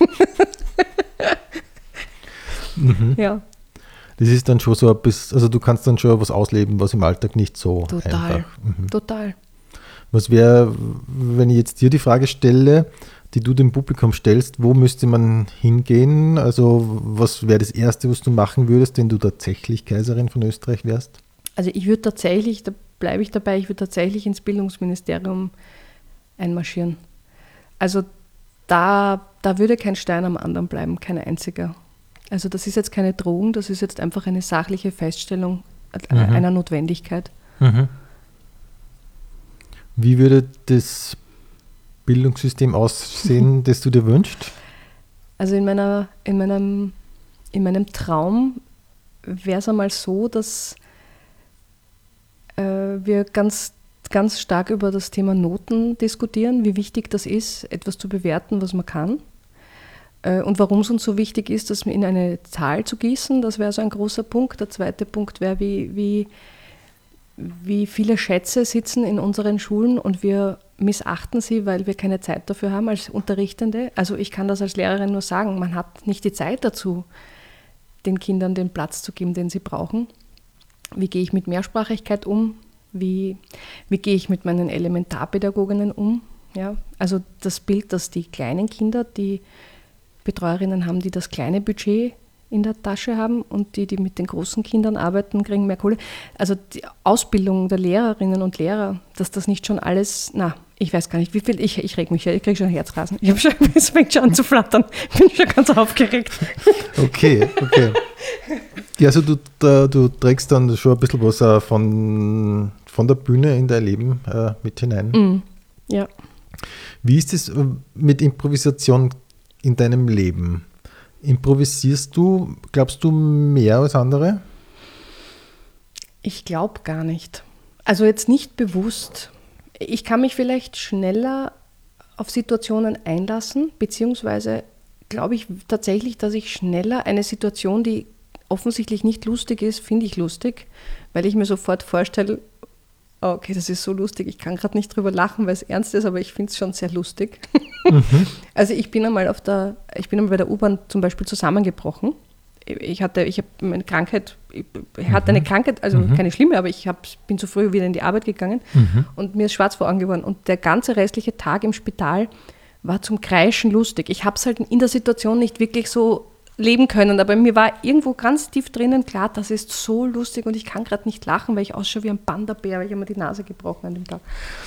mhm. Ja. Das ist dann schon so ein bisschen, also du kannst dann schon was ausleben, was im Alltag nicht so total, einfach. Mhm. Total. Was wäre, wenn ich jetzt dir die Frage stelle, die du dem Publikum stellst, wo müsste man hingehen? Also was wäre das Erste, was du machen würdest, wenn du tatsächlich Kaiserin von Österreich wärst? Also ich würde tatsächlich, da bleibe ich dabei, ich würde tatsächlich ins Bildungsministerium einmarschieren. Also da, da würde kein Stein am anderen bleiben, kein einziger. Also das ist jetzt keine Drohung, das ist jetzt einfach eine sachliche Feststellung mhm. einer Notwendigkeit. Mhm. Wie würde das Bildungssystem aussehen, das du dir wünschst? Also in, meiner, in, meinem, in meinem Traum wäre es einmal so, dass äh, wir ganz ganz stark über das Thema Noten diskutieren, wie wichtig das ist, etwas zu bewerten, was man kann. Und warum es uns so wichtig ist, das in eine Zahl zu gießen, das wäre so ein großer Punkt. Der zweite Punkt wäre, wie, wie, wie viele Schätze sitzen in unseren Schulen und wir missachten sie, weil wir keine Zeit dafür haben als Unterrichtende. Also ich kann das als Lehrerin nur sagen, man hat nicht die Zeit dazu, den Kindern den Platz zu geben, den sie brauchen. Wie gehe ich mit Mehrsprachigkeit um? Wie, wie gehe ich mit meinen Elementarpädagoginnen um? Ja, also das Bild, dass die kleinen Kinder, die Betreuerinnen haben, die das kleine Budget in der Tasche haben und die, die mit den großen Kindern arbeiten, kriegen mehr Kohle. Also die Ausbildung der Lehrerinnen und Lehrer, dass das nicht schon alles, na, ich weiß gar nicht, wie viel, ich, ich reg mich ja, ich kriege schon Herzrasen. Ich habe schon, es fängt schon an zu flattern. Ich bin schon ganz aufgeregt. Okay, okay. Ja, also du, da, du trägst dann schon ein bisschen was äh, von, von der Bühne in dein Leben äh, mit hinein. Mm, ja. Wie ist es äh, mit Improvisation in deinem Leben? Improvisierst du, glaubst du, mehr als andere? Ich glaube gar nicht. Also jetzt nicht bewusst. Ich kann mich vielleicht schneller auf Situationen einlassen, beziehungsweise glaube ich tatsächlich, dass ich schneller eine Situation, die offensichtlich nicht lustig ist, finde ich lustig, weil ich mir sofort vorstelle, okay, das ist so lustig, ich kann gerade nicht drüber lachen, weil es ernst ist, aber ich finde es schon sehr lustig. Mhm. Also ich bin einmal auf der, ich bin einmal bei der U-Bahn zum Beispiel zusammengebrochen. Ich hatte, ich habe eine Krankheit, ich hatte eine Krankheit, also mhm. keine schlimme, aber ich hab, bin zu früh wieder in die Arbeit gegangen mhm. und mir ist schwarz vor Augen geworden. Und der ganze restliche Tag im Spital war zum Kreischen lustig. Ich habe es halt in der Situation nicht wirklich so leben können, aber mir war irgendwo ganz tief drinnen klar, das ist so lustig und ich kann gerade nicht lachen, weil ich ausschaue wie ein Panda-Bär, weil ich habe mir die Nase gebrochen an dem Tag.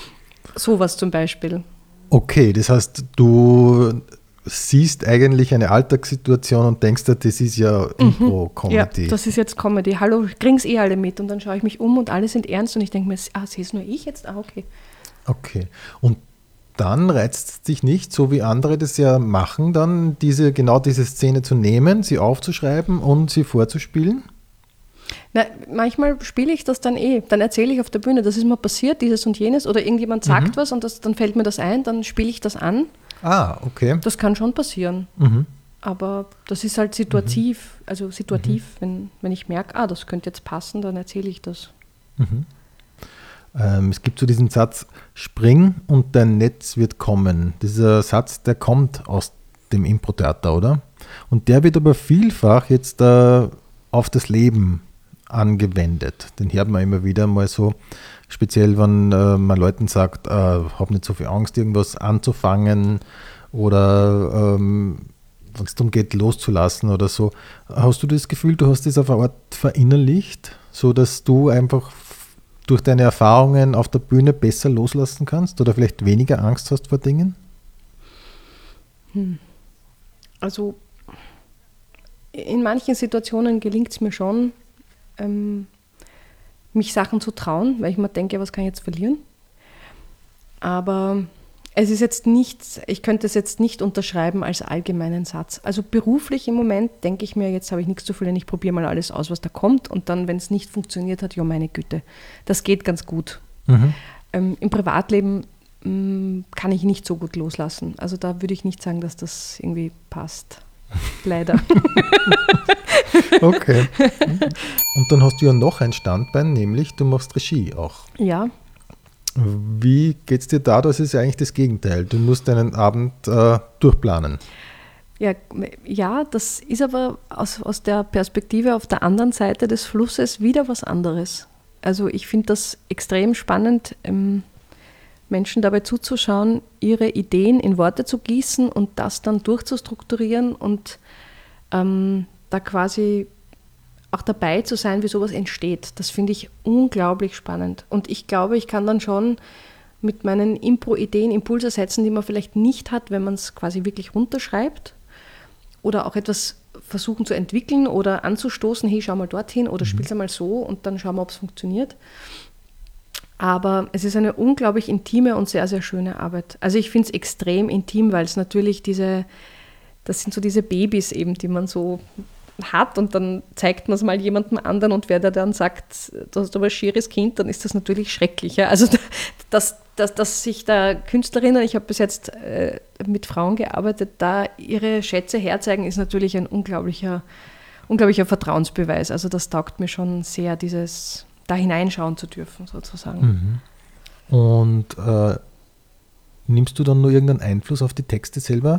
Sowas zum Beispiel. Okay, das heißt, du siehst eigentlich eine Alltagssituation und denkst dir, das ist ja Impro-Comedy. Ja, das ist jetzt Comedy. Hallo, kriegen es eh alle mit. Und dann schaue ich mich um und alle sind ernst und ich denke mir, ah, sehe es nur ich jetzt? Ah, okay. Okay. Und dann reizt es dich nicht, so wie andere das ja machen, dann diese, genau diese Szene zu nehmen, sie aufzuschreiben und sie vorzuspielen? Na, manchmal spiele ich das dann eh. Dann erzähle ich auf der Bühne, das ist mir passiert, dieses und jenes. Oder irgendjemand sagt mhm. was und das, dann fällt mir das ein, dann spiele ich das an. Ah, okay. Das kann schon passieren. Mhm. Aber das ist halt situativ, mhm. also situativ, mhm. wenn, wenn ich merke, ah, das könnte jetzt passen, dann erzähle ich das. Mhm. Ähm, es gibt so diesen Satz, spring und dein Netz wird kommen. Dieser Satz, der kommt aus dem Impro-Theater, oder? Und der wird aber vielfach jetzt äh, auf das Leben angewendet. Den hört man immer wieder mal so, speziell wenn äh, man Leuten sagt, äh, hab nicht so viel Angst, irgendwas anzufangen oder ähm, wenn es darum geht, loszulassen oder so. Hast du das Gefühl, du hast das auf eine Art verinnerlicht, so dass du einfach durch deine Erfahrungen auf der Bühne besser loslassen kannst oder vielleicht weniger Angst hast vor Dingen? Hm. Also in manchen Situationen gelingt es mir schon, ähm, mich Sachen zu trauen, weil ich mir denke, was kann ich jetzt verlieren? Aber es ist jetzt nicht, ich könnte es jetzt nicht unterschreiben als allgemeinen Satz. Also beruflich im Moment denke ich mir, jetzt habe ich nichts zu verlieren, ich probiere mal alles aus, was da kommt und dann, wenn es nicht funktioniert hat, ja meine Güte, das geht ganz gut. Mhm. Ähm, im Privatleben mh, kann ich nicht so gut loslassen. Also da würde ich nicht sagen, dass das irgendwie passt. Leider. Okay. Und dann hast du ja noch ein Standbein, nämlich du machst Regie auch. Ja. Wie geht es dir da? Das ist ja eigentlich das Gegenteil. Du musst deinen Abend äh, durchplanen. Ja, ja, das ist aber aus, aus der Perspektive auf der anderen Seite des Flusses wieder was anderes. Also ich finde das extrem spannend, ähm, Menschen dabei zuzuschauen, ihre Ideen in Worte zu gießen und das dann durchzustrukturieren und ähm, da quasi auch dabei zu sein, wie sowas entsteht. Das finde ich unglaublich spannend. Und ich glaube, ich kann dann schon mit meinen Impro-Ideen Impulse setzen, die man vielleicht nicht hat, wenn man es quasi wirklich runterschreibt. Oder auch etwas versuchen zu entwickeln oder anzustoßen, hey, schau mal dorthin oder mhm. spiel's einmal so und dann schauen wir, ob es funktioniert. Aber es ist eine unglaublich intime und sehr, sehr schöne Arbeit. Also ich finde es extrem intim, weil es natürlich diese, das sind so diese Babys eben, die man so hat und dann zeigt man es mal jemandem anderen und wer da dann sagt, du hast aber ein schieres Kind, dann ist das natürlich schrecklich. Ja? Also dass, dass, dass sich da Künstlerinnen, ich habe bis jetzt äh, mit Frauen gearbeitet, da ihre Schätze herzeigen, ist natürlich ein unglaublicher, unglaublicher Vertrauensbeweis. Also das taugt mir schon sehr, dieses da hineinschauen zu dürfen, sozusagen. Mhm. Und äh, nimmst du dann nur irgendeinen Einfluss auf die Texte selber?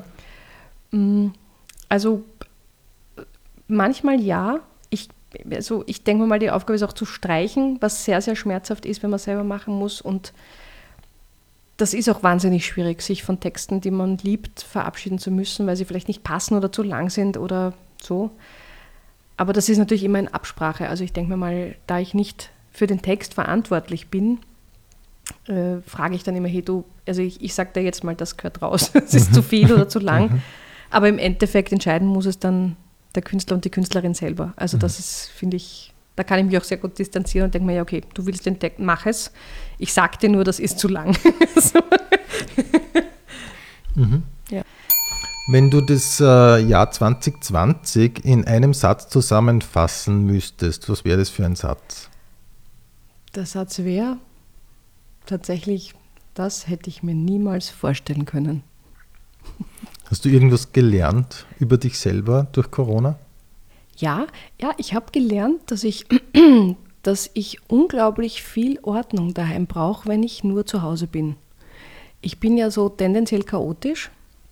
Also manchmal ja. Ich, also ich denke mal, die Aufgabe ist auch zu streichen, was sehr, sehr schmerzhaft ist, wenn man selber machen muss. Und das ist auch wahnsinnig schwierig, sich von Texten, die man liebt, verabschieden zu müssen, weil sie vielleicht nicht passen oder zu lang sind oder so. Aber das ist natürlich immer in Absprache. Also ich denke mir mal, da ich nicht für den Text verantwortlich bin, äh, frage ich dann immer, hey du, also ich, ich sage da jetzt mal, das gehört raus, es ist zu viel oder zu lang, aber im Endeffekt entscheiden muss es dann der Künstler und die Künstlerin selber. Also das ist, finde ich, da kann ich mich auch sehr gut distanzieren und denke mir, ja okay, du willst den Text, mach es. Ich sag dir nur, das ist zu lang. so. Mhm. Ja. Wenn du das äh, Jahr zwanzig zwanzig in einem Satz zusammenfassen müsstest, was wäre das für ein Satz? Der Satz wäre tatsächlich, das hätte ich mir niemals vorstellen können. Hast du irgendwas gelernt über dich selber durch Corona? Ja, ja, ich habe gelernt, dass ich, dass ich unglaublich viel Ordnung daheim brauche, wenn ich nur zu Hause bin. Ich bin ja so tendenziell chaotisch,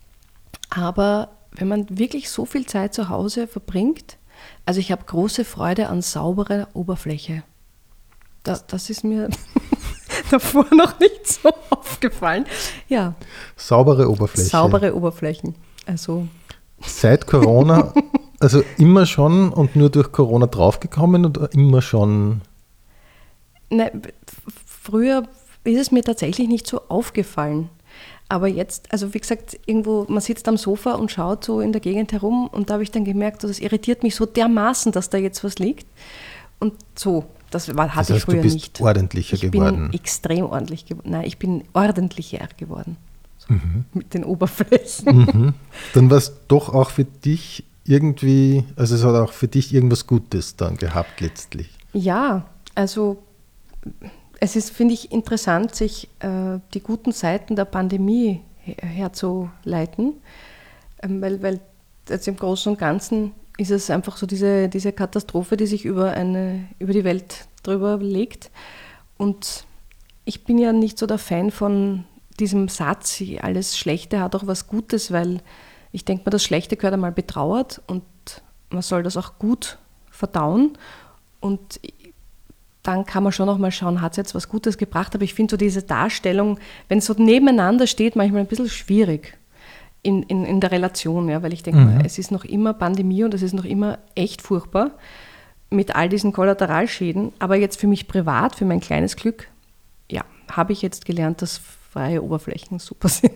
aber wenn man wirklich so viel Zeit zu Hause verbringt, also ich habe große Freude an sauberer Oberfläche. Das, das ist mir davor noch nicht so aufgefallen. Ja. Saubere Oberfläche. Saubere Oberflächen. Also. Seit Corona, also immer schon und nur durch Corona draufgekommen oder immer schon? Ne, früher ist es mir tatsächlich nicht so aufgefallen. Aber jetzt, also wie gesagt, irgendwo, man sitzt am Sofa und schaut so in der Gegend herum und da habe ich dann gemerkt, das irritiert mich so dermaßen, dass da jetzt was liegt. Und so, das war, hatte das heißt, ich früher du bist nicht. ordentlicher ich geworden. Ich bin extrem ordentlich geworden. Nein, ich bin ordentlicher geworden. So, mhm. Mit den Oberflächen. Mhm. Dann war es doch auch für dich irgendwie, also es hat auch für dich irgendwas Gutes dann gehabt letztlich. Ja, also es ist, finde ich, interessant, sich äh, die guten Seiten der Pandemie her- herzuleiten, ähm, weil, weil jetzt im Großen und Ganzen ist es einfach so diese, diese Katastrophe, die sich über, eine, über die Welt drüber legt. Und ich bin ja nicht so der Fan von diesem Satz, alles Schlechte hat auch was Gutes, weil ich denke mir, das Schlechte gehört einmal betrauert und man soll das auch gut verdauen. Und dann kann man schon noch mal schauen, hat es jetzt was Gutes gebracht, aber ich finde so diese Darstellung, wenn es so nebeneinander steht, manchmal ein bisschen schwierig in, in, in der Relation, ja, weil ich denke, mhm. es ist noch immer Pandemie und es ist noch immer echt furchtbar mit all diesen Kollateralschäden, aber jetzt für mich privat, für mein kleines Glück, ja, habe ich jetzt gelernt, dass freie Oberflächen super sind.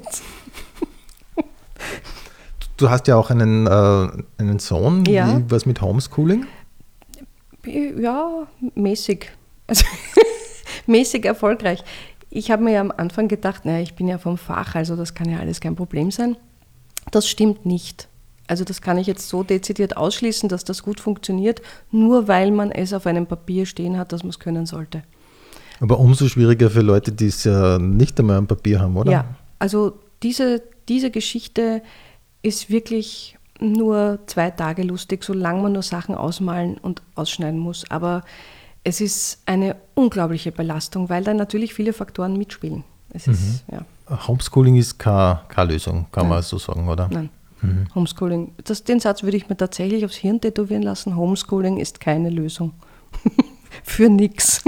Du hast ja auch einen, äh, einen Sohn, ja. Wie, was mit Homeschooling? Ja, mäßig. Also mäßig erfolgreich. Ich habe mir ja am Anfang gedacht, naja, ich bin ja vom Fach, also das kann ja alles kein Problem sein. Das stimmt nicht. Also das kann ich jetzt so dezidiert ausschließen, dass das gut funktioniert, nur weil man es auf einem Papier stehen hat, dass man es können sollte. Aber umso schwieriger für Leute, die es ja nicht einmal am Papier haben, oder? Ja, also diese, diese Geschichte ist wirklich nur zwei Tage lustig, solange man nur Sachen ausmalen und ausschneiden muss. Aber es ist eine unglaubliche Belastung, weil da natürlich viele Faktoren mitspielen. Es mhm. ist, ja. Homeschooling ist keine, keine Lösung, kann Nein. man so sagen, oder? Nein, mhm. Homeschooling, das, den Satz würde ich mir tatsächlich aufs Hirn tätowieren lassen. Homeschooling ist keine Lösung. Für nichts.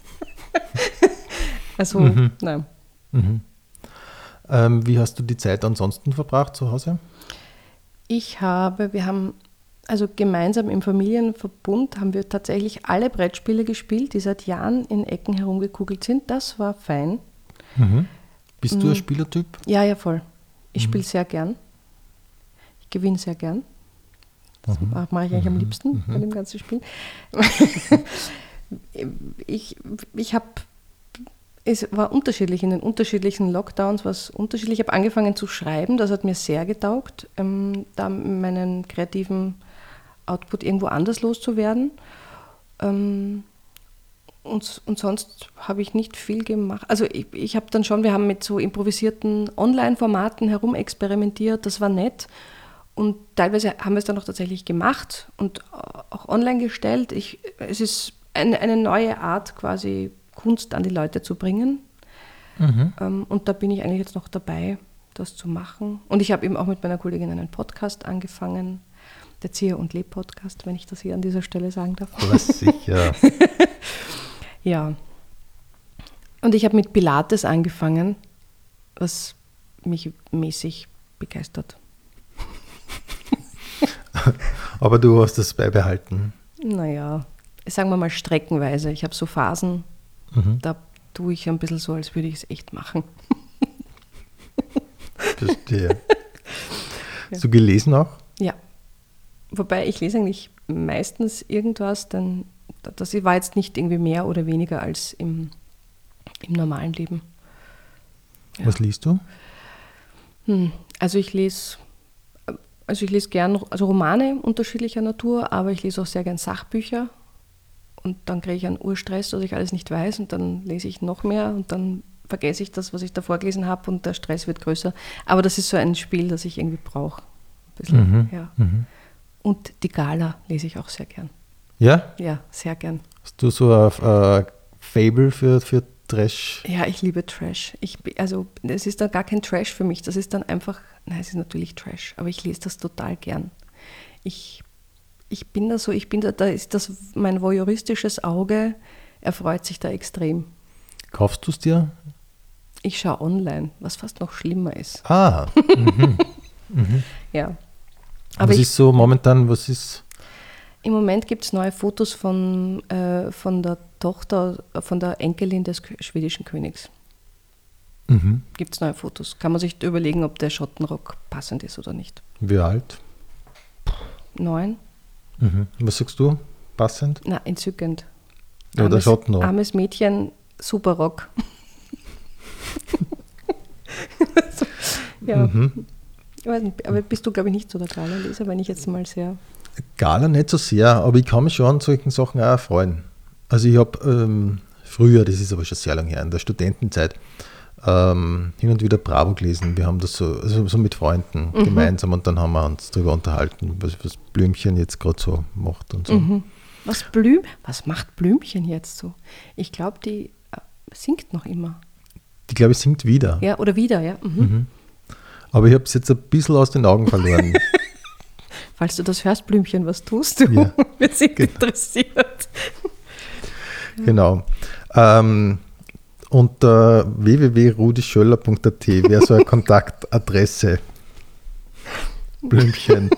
Also, mhm. nein. Mhm. Ähm, wie hast du die Zeit ansonsten verbracht zu Hause? Ich habe, wir haben, also gemeinsam im Familienverbund haben wir tatsächlich alle Brettspiele gespielt, die seit Jahren in Ecken herumgekugelt sind. Das war fein. Mhm. Bist mhm. du ein Spielertyp? Ja, ja, voll. Ich mhm. spiele sehr gern. Ich gewinne sehr gern. Das mhm. mache ich eigentlich mhm. am liebsten mhm. bei dem ganzen Spiel. ich ich habe Es war unterschiedlich, in den unterschiedlichen Lockdowns war es unterschiedlich. Ich habe angefangen zu schreiben, das hat mir sehr getaugt, ähm, da meinen kreativen Output irgendwo anders loszuwerden. Ähm, und, und sonst habe ich nicht viel gemacht. Also ich, ich habe dann schon, wir haben mit so improvisierten Online-Formaten herumexperimentiert, das war nett. Und teilweise haben wir es dann auch tatsächlich gemacht und auch online gestellt. Ich, es ist eine, eine neue Art quasi, Kunst an die Leute zu bringen. Mhm. Ähm, und da bin ich eigentlich jetzt noch dabei, das zu machen. Und ich habe eben auch mit meiner Kollegin einen Podcast angefangen, der Zier- und Leb-Podcast, wenn ich das hier an dieser Stelle sagen darf. Aber sicher. Ja. Und ich habe mit Pilates angefangen, was mich mäßig begeistert. Aber du hast das beibehalten. Naja, sagen wir mal streckenweise. Ich habe so Phasen, mhm. da tue ich ein bisschen so, als würde ich es echt machen. Verstehe. Hast du gelesen auch? Ja. Wobei ich lese eigentlich meistens irgendwas, dann, das war jetzt nicht irgendwie mehr oder weniger als im, im normalen Leben. Ja. Was liest du? Hm, also ich lese, also ich lese gern also Romane unterschiedlicher Natur, aber ich lese auch sehr gern Sachbücher und dann kriege ich einen Urstress, dass ich alles nicht weiß und dann lese ich noch mehr und dann vergesse ich das, was ich davor gelesen habe und der Stress wird größer. Aber das ist so ein Spiel, das ich irgendwie brauche. Ein bisschen, Mhm. ja. Mhm. Und die Gala lese ich auch sehr gern. Ja? Ja, sehr gern. Hast du so ein äh, Fable für, für Trash? Ja, ich liebe Trash. Ich, also es ist dann gar kein Trash für mich. Das ist dann einfach, nein, es ist natürlich Trash, aber ich lese das total gern. Ich, ich bin da so, ich bin da, da ist das, mein voyeuristisches Auge erfreut sich da extrem. Kaufst du es dir? Ich schaue online, was fast noch schlimmer ist. Ah. Mhm. Mhm. Ja. Aber Was ich, ist so momentan, was ist? im Moment gibt es neue Fotos von, äh, von der Tochter, von der Enkelin des schwedischen Königs. Mhm. Gibt es neue Fotos. Kann man sich überlegen, ob der Schottenrock passend ist oder nicht. Wie alt? Neun? Mhm. Was sagst du? Passend? Na, entzückend. Ja, der Armes, Schottenrock. armes Mädchen, super Rock. so, ja. Mhm. Ich weiß nicht, aber bist du, glaube ich, nicht so der Gala-Leser, wenn ich jetzt mal sehr... Gala nicht so sehr, aber ich kann mich schon an solchen Sachen auch erfreuen. Also ich habe ähm, früher, das ist aber schon sehr lange her, in der Studentenzeit, ähm, hin und wieder Bravo gelesen. Wir haben das so, also so mit Freunden Mhm. gemeinsam und dann haben wir uns darüber unterhalten, was, was Blümchen jetzt gerade so macht und so. Mhm. Was, Blüm, was macht Blümchen jetzt so? Ich glaube, die äh, singt noch immer. Die, glaube ich, singt wieder. Ja, oder wieder, ja. Mhm. Mhm. Aber ich habe es jetzt ein bisschen aus den Augen verloren. Falls du das hörst, Blümchen, was tust du? Ja. Wir sind Genau. interessiert. Genau. Ähm, unter w w w punkt rudi schöller punkt a t wäre so eine Kontaktadresse. Blümchen.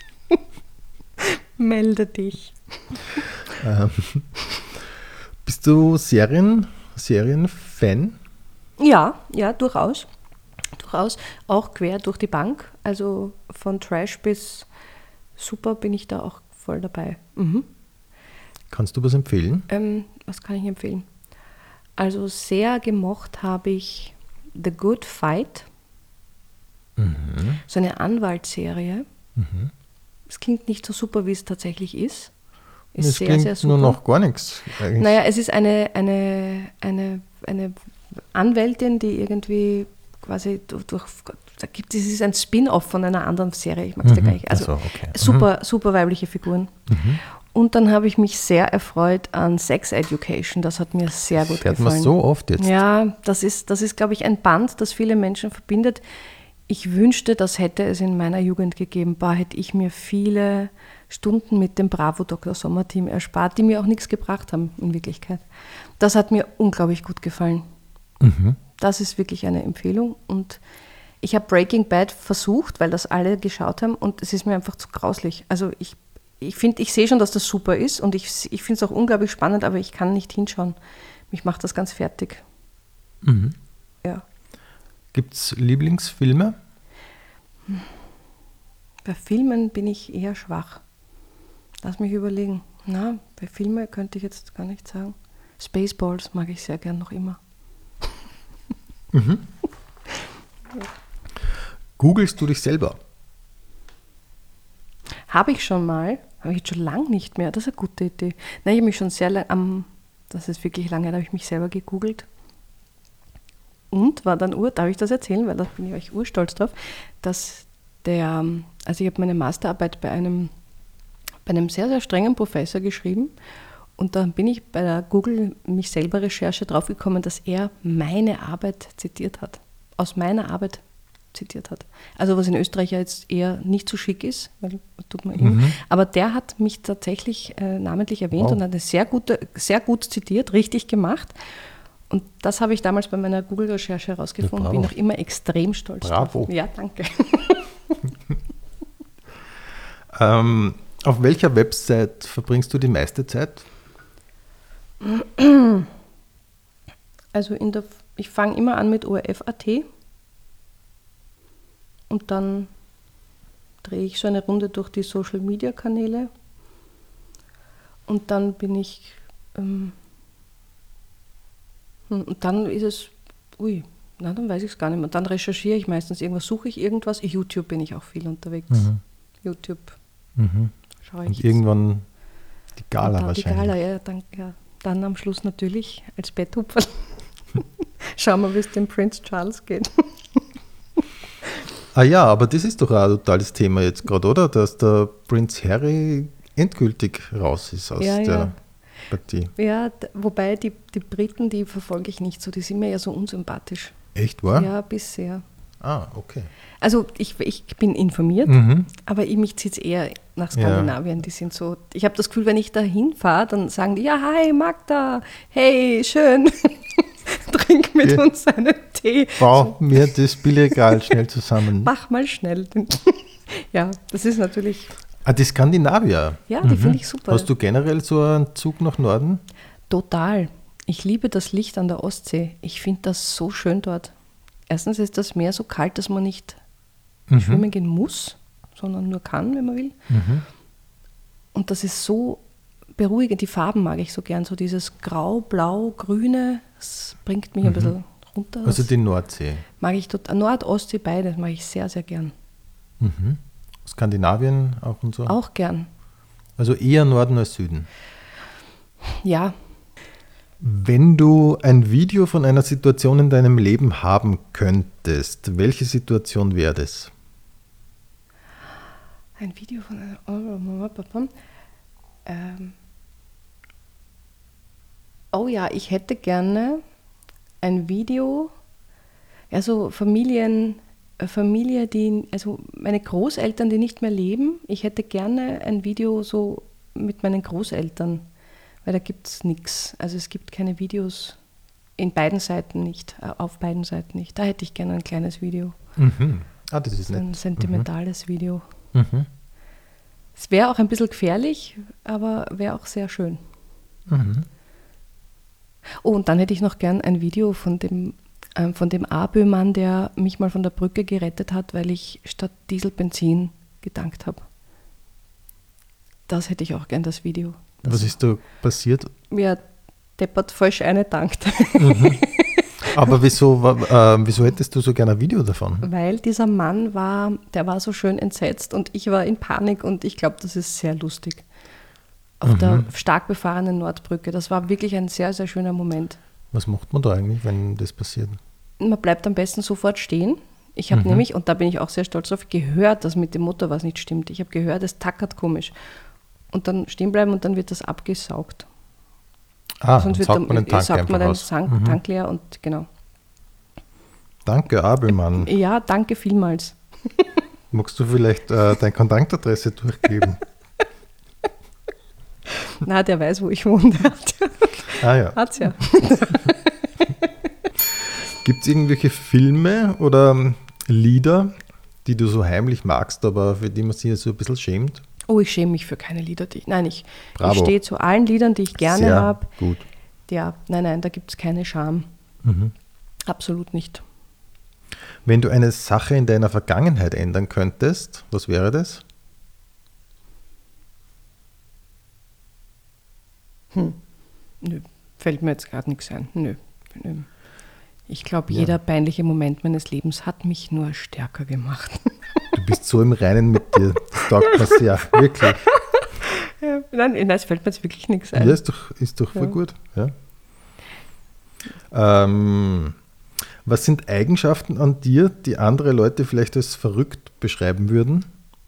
Melde dich. Ähm, bist du Serien, Serienfan? Ja, ja, durchaus. Durchaus. Auch quer durch die Bank. Also von Trash bis Super bin ich da auch voll dabei. Mhm. Kannst du was empfehlen? Ähm, was kann ich empfehlen? Also sehr gemocht habe ich The Good Fight. Mhm. So eine Anwaltsserie. Mhm. Es klingt nicht so super, wie es tatsächlich ist. Ist Es sehr, klingt sehr super. nur noch gar nichts. Eigentlich. Naja, es ist eine, eine, eine, eine Anwältin, die irgendwie quasi durch, durch da gibt es ist ein Spin-off von einer anderen Serie, ich mag es Mhm. ja gar nicht. Also Ach so, okay. super, super weibliche Figuren. Mhm. Und dann habe ich mich sehr erfreut an Sex Education, das hat mir sehr gut Hört man gefallen. so oft jetzt. Ja, das ist, das ist, glaube ich, ein Band, das viele Menschen verbindet. Ich wünschte, das hätte es in meiner Jugend gegeben. Bar hätte ich mir viele Stunden mit dem Bravo Doktor Sommer-Team erspart, die mir auch nichts gebracht haben in Wirklichkeit. Das hat mir unglaublich gut gefallen. Mhm. Das ist wirklich eine Empfehlung. Und ich habe Breaking Bad versucht, weil das alle geschaut haben und es ist mir einfach zu grauslich. Also ich, ich finde, ich sehe schon, dass das super ist und ich, ich finde es auch unglaublich spannend, aber ich kann nicht hinschauen. Mich macht das ganz fertig. Mhm. Ja. Gibt es Lieblingsfilme? Bei Filmen bin ich eher schwach. Lass mich überlegen. Na, bei Filmen könnte ich jetzt gar nicht sagen. Spaceballs mag ich sehr gern noch immer. Mhm. Googlest du dich selber? Habe ich schon mal, habe ich jetzt schon lange nicht mehr. Das ist eine gute Idee. Nein, ich habe mich schon sehr lange, um, das ist wirklich lange, da habe ich mich selber gegoogelt. Und war dann ur, darf ich das erzählen, weil da bin ich euch urstolz drauf, dass der, also ich habe meine Masterarbeit bei einem, bei einem sehr, sehr strengen Professor geschrieben und dann bin ich bei der Google mich selber Recherche draufgekommen, dass er meine Arbeit zitiert hat, aus meiner Arbeit zitiert hat. Also was in Österreich ja jetzt eher nicht so schick ist, weil tut man ihm. Mhm. Aber der hat mich tatsächlich äh, namentlich erwähnt Wow. und hat eine sehr gute, sehr gut zitiert, richtig gemacht. Und das habe ich damals bei meiner Google-Recherche herausgefunden. Ja, Bin bravo. noch immer extrem stolz Bravo. drauf. Ja, danke. Ähm, auf welcher Website verbringst du die meiste Zeit? Also in der, ich fange immer an mit O R F Punkt A T. und dann drehe ich so eine Runde durch die Social-Media-Kanäle und dann bin ich, ähm, und dann ist es, ui, na, dann weiß ich es gar nicht mehr. Dann recherchiere ich meistens irgendwas, suche ich irgendwas. YouTube bin ich auch viel unterwegs. Mhm. YouTube Mhm. schaue ich. Und irgendwann die Gala und dann wahrscheinlich. Die Gala, ja dann, ja. Dann am Schluss natürlich als Betthupferl. Schauen wir, wie es dem Prince Charles geht. Ah ja, aber das ist doch auch ein totales Thema jetzt gerade, oder? Dass der Prinz Harry endgültig raus ist aus Ja, der ja. Partie. Ja, d- wobei die, die Briten, die verfolge ich nicht so, die sind mir ja so unsympathisch. Echt, wahr? Ja, bisher. Ah, okay. Also ich, ich bin informiert, Mhm. aber ich- mich zieht es eher nach Skandinavien. Die sind so, ich habe das Gefühl, wenn ich da hinfahre, dann sagen die, ja, hi Magda, hey, schön, trink mit Ja. uns einen Tee. Bau mir das Billregal schnell zusammen. Mach mal schnell. Ja, das ist natürlich, Ah, die Skandinavier. ja, die finde ich super. Hast du generell so einen Zug nach Norden? Total. Ich liebe das Licht an der Ostsee. Ich finde das so schön dort. Erstens ist das Meer so kalt, dass man nicht schwimmen gehen muss, sondern nur kann, wenn man will. Mhm. Und das ist so beruhigend. Die Farben mag ich so gern. So dieses Grau, Blau, Grüne, das bringt mich ein bisschen runter. Also Das die Nordsee. mag ich total. Nord, Ostsee, beides mag ich sehr, sehr gern. Mhm. Skandinavien auch und so? Auch gern. Also eher Norden als Süden. Ja, Wenn du ein Video von einer Situation in deinem Leben haben könntest, welche Situation wäre das? ein Video von einer. Ähm. Oh ja, ich hätte gerne ein Video, also Familien, äh, Familie, die, also meine Großeltern, die nicht mehr leben. Ich hätte gerne ein Video so mit meinen Großeltern, weil da gibt es nichts. Also es gibt keine Videos in beiden Seiten nicht, äh, auf beiden Seiten nicht. Da hätte ich gerne ein kleines Video, Mhm. Ah, das ist ein nett. sentimentales Video. Mhm. Es wäre auch ein bisschen gefährlich, aber wäre auch sehr schön. Mhm. Oh, und dann hätte ich noch gern ein Video von dem, ähm, von dem Abö-Mann, der mich mal von der Brücke gerettet hat, weil ich statt Diesel Benzin getankt habe. Das hätte ich auch gern, das Video. Das Was ist da passiert? mir deppert falsch eine tankt. Aber wieso, wa- äh, wieso hättest du so gerne ein Video davon? Weil dieser Mann war, der war so schön entsetzt und ich war in Panik und ich glaube, das ist sehr lustig. Auf der stark befahrenen Nordbrücke. Das war wirklich ein sehr, sehr schöner Moment. Was macht man da eigentlich, wenn das passiert? Man bleibt am besten sofort stehen. Ich habe nämlich, und da bin ich auch sehr stolz drauf, gehört, dass mit dem Motor was nicht stimmt. Ich habe gehört, es tackert komisch. Und dann stehen bleiben und dann wird das abgesaugt. Ah, Sonst dann wird saugt dann, man den Tank saugt einfach man den aus. Tank, Mhm. Tank leer und genau. Danke, Abelmann. Ja, danke vielmals. Magst du vielleicht äh, deine Kontaktadresse durchgeben? Na, der weiß, wo ich wohne. Der hat Ah ja. hat's ja. Gibt es irgendwelche Filme oder ähm, Lieder, die du so heimlich magst, aber für die man sich so ein bisschen schämt? Oh, ich schäme mich für keine Lieder, die ich. Nein, ich, ich Bravo. stehe zu allen Liedern, die ich gerne Sehr habe. gut. Ja, nein, nein, da gibt es keine Scham. Mhm. Absolut nicht. Wenn du eine Sache in deiner Vergangenheit ändern könntest, was wäre das? Nö, fällt mir jetzt gerade nichts ein. Nö. Nö. Ich glaube, Ja. jeder peinliche Moment meines Lebens hat mich nur stärker gemacht. Du bist so im Reinen mit dir. Das taugt mir sehr, wirklich. Ja, nein, nein, es fällt mir jetzt wirklich nichts ein. Ja, ist doch, ist doch voll Ja. gut. Ja. Ähm, was sind Eigenschaften an dir, die andere Leute vielleicht als verrückt beschreiben würden?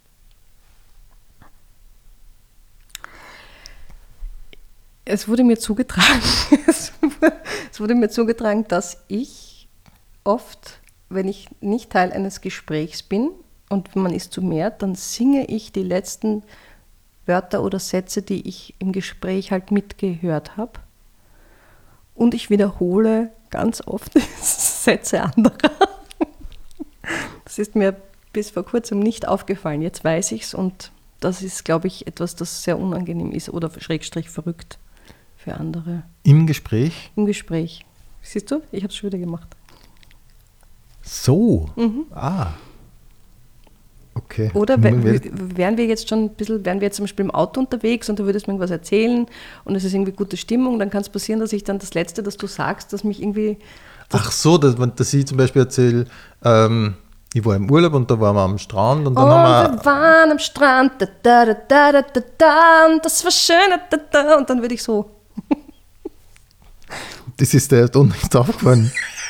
Es wurde mir zugetragen, es wurde mir zugetragen, dass ich oft, wenn ich nicht Teil eines Gesprächs bin und man ist zu mehr, dann singe ich die letzten Wörter oder Sätze, die ich im Gespräch halt mitgehört habe. Und ich wiederhole ganz oft Sätze anderer. Das ist mir bis vor kurzem nicht aufgefallen. Jetzt weiß ich es und das ist, glaube ich, etwas, das sehr unangenehm ist oder schrägstrich verrückt für andere. Im Gespräch? Im Gespräch. Siehst du, ich habe es schon wieder gemacht. So. Ah. Okay. Oder Moment, wär- wer- wären wir jetzt schon ein bisschen, wären wir jetzt zum Beispiel im Auto unterwegs und du würdest mir irgendwas erzählen und es ist irgendwie gute Stimmung, dann kann es passieren, dass ich dann das Letzte, das du sagst, dass mich irgendwie, Ach so, dass, man- dass ich zum Beispiel erzähle, ähm, ich war im Urlaub und da waren wir am Strand und dann oh, haben wir wir. waren am Strand, da, da, da, da, da, da, da, und das war schön, da, da, da, und dann würde ich so, Das ist der Ton nicht aufgefallen.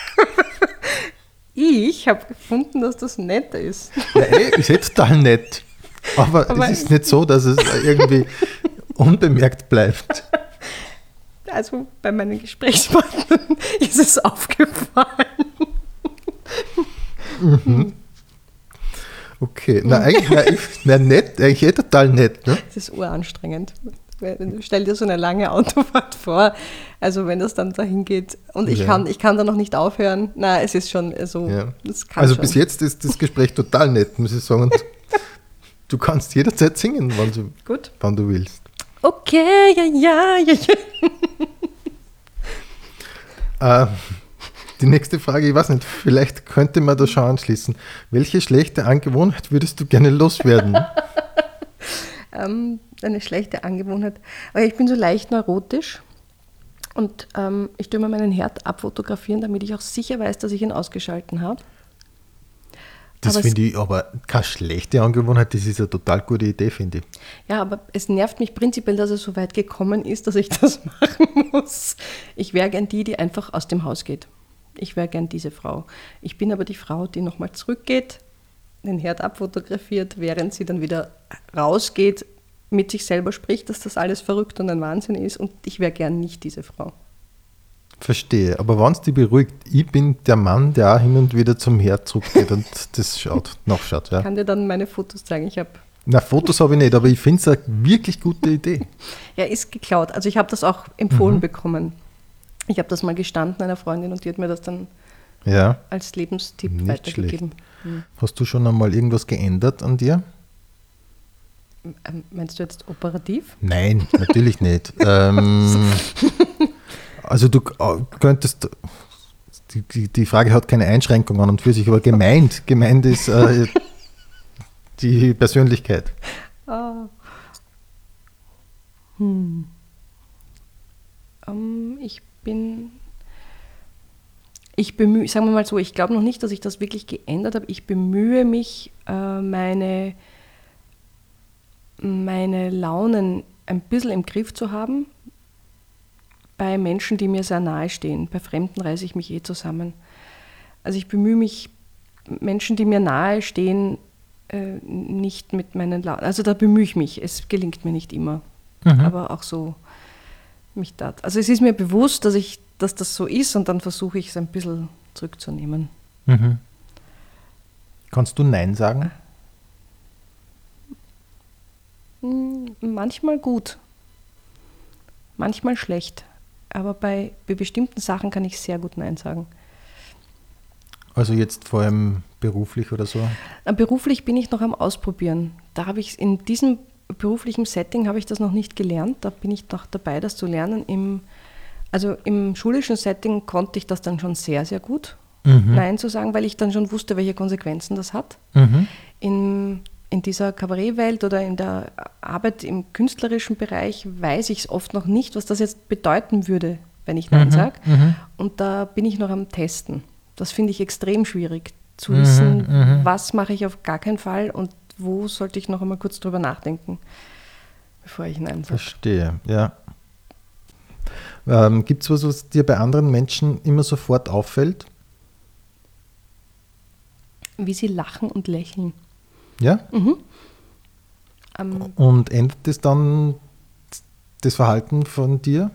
ich habe gefunden, dass das netter ist. Ja, ey, ist eh total nett. Aber, Aber- es ist nicht so, dass es irgendwie unbemerkt bleibt. Also bei meinen Gesprächspartnern ist es aufgefallen. Okay, na eigentlich, na, ich, na nett, eigentlich eh total nett. Ne? Das ist uranstrengend. Stell dir so eine lange Autofahrt vor, also wenn das dann dahin geht und ich, Ja. kann, ich kann da noch nicht aufhören. Na, es ist schon so, Ja. das kann Also schon. bis jetzt ist das Gespräch total nett, muss ich sagen. Und du kannst jederzeit singen, wann du, Gut. wann du willst. Okay, ja, ja, ja, ja. Äh, die nächste Frage, ich weiß nicht, vielleicht könnte man da schon anschließen. Welche schlechte Angewohnheit würdest du gerne loswerden? Ähm, eine schlechte Angewohnheit. Aber ich bin so leicht neurotisch und ähm, ich tue mir meinen Herd abfotografieren, damit ich auch sicher weiß, dass ich ihn ausgeschalten habe. Das Aber es- finde ich aber keine schlechte Angewohnheit, das ist eine total gute Idee, finde ich. Ja, aber es nervt mich prinzipiell, dass es so weit gekommen ist, dass ich das machen muss. Ich wäre gern die, die einfach aus dem Haus geht. Ich wäre gern diese Frau. Ich bin aber die Frau, die nochmal zurückgeht, den Herd abfotografiert, während sie dann wieder rausgeht, mit sich selber spricht, dass das alles verrückt und ein Wahnsinn ist. Und ich wäre gern nicht diese Frau. Verstehe, aber wenn es dich beruhigt, ich bin der Mann, der auch hin und wieder zum Herd zurückgeht und das schaut, nachschaut. Ich Ja. kann dir dann meine Fotos zeigen. Ich habe, Na, Fotos habe ich nicht, aber ich finde es eine wirklich gute Idee. ja, ist geklaut. Also ich habe das auch empfohlen bekommen. Ich habe das mal gestanden einer Freundin und die hat mir das dann Ja. als Lebenstipp Nicht weitergegeben. Hm. Hast du schon einmal irgendwas geändert an dir? Ähm, Meinst du jetzt operativ? Nein, natürlich nicht. ähm, also du äh, könntest, die, die, die Frage hat keine Einschränkung an und für sich, aber gemeint, gemeint ist äh, die Persönlichkeit. Ah. Hm. Ähm, ich bin, ich bemühe, sagen wir mal so, ich glaube noch nicht, dass ich das wirklich geändert habe. Ich bemühe mich, äh, meine, meine Launen ein bisschen im Griff zu haben. Bei Menschen, die mir sehr nahe stehen. Bei Fremden reiße ich mich eh zusammen. Also ich bemühe mich, Menschen, die mir nahe stehen, äh, nicht mit meinen Launen. Also da bemühe ich mich. Es gelingt mir nicht immer. Mhm. Aber auch so mich da. Also es ist mir bewusst, dass ich, dass das so ist und dann versuche ich es ein bisschen zurückzunehmen. Mhm. Kannst du Nein sagen? Hm, Manchmal gut, manchmal schlecht. Aber bei, bei bestimmten Sachen kann ich sehr gut Nein sagen. Also jetzt vor allem beruflich oder so? Äh, Beruflich bin ich noch am Ausprobieren. Da habe ich in diesem beruflichen Setting habe ich das noch nicht gelernt. Da bin ich noch dabei, das zu lernen. Im, also im schulischen Setting konnte ich das dann schon sehr, sehr gut, Mhm. Nein zu sagen, weil ich dann schon wusste, welche Konsequenzen das hat. Mhm. In, in dieser Kabarettwelt oder in der Arbeit im künstlerischen Bereich weiß ich es oft noch nicht, was das jetzt bedeuten würde, wenn ich Nein Mhm. sage. Mhm. Und da bin ich noch am Testen. Das finde ich extrem schwierig, zu Mhm, wissen, mhm. was mache ich auf gar keinen Fall und wo sollte ich noch einmal kurz drüber nachdenken, bevor ich Nein sage. Verstehe, ja. Ähm, Gibt es was, was dir bei anderen Menschen immer sofort auffällt? Wie sie lachen und lächeln. Ja? Mhm. Ähm, Und ändert das dann das Verhalten von dir?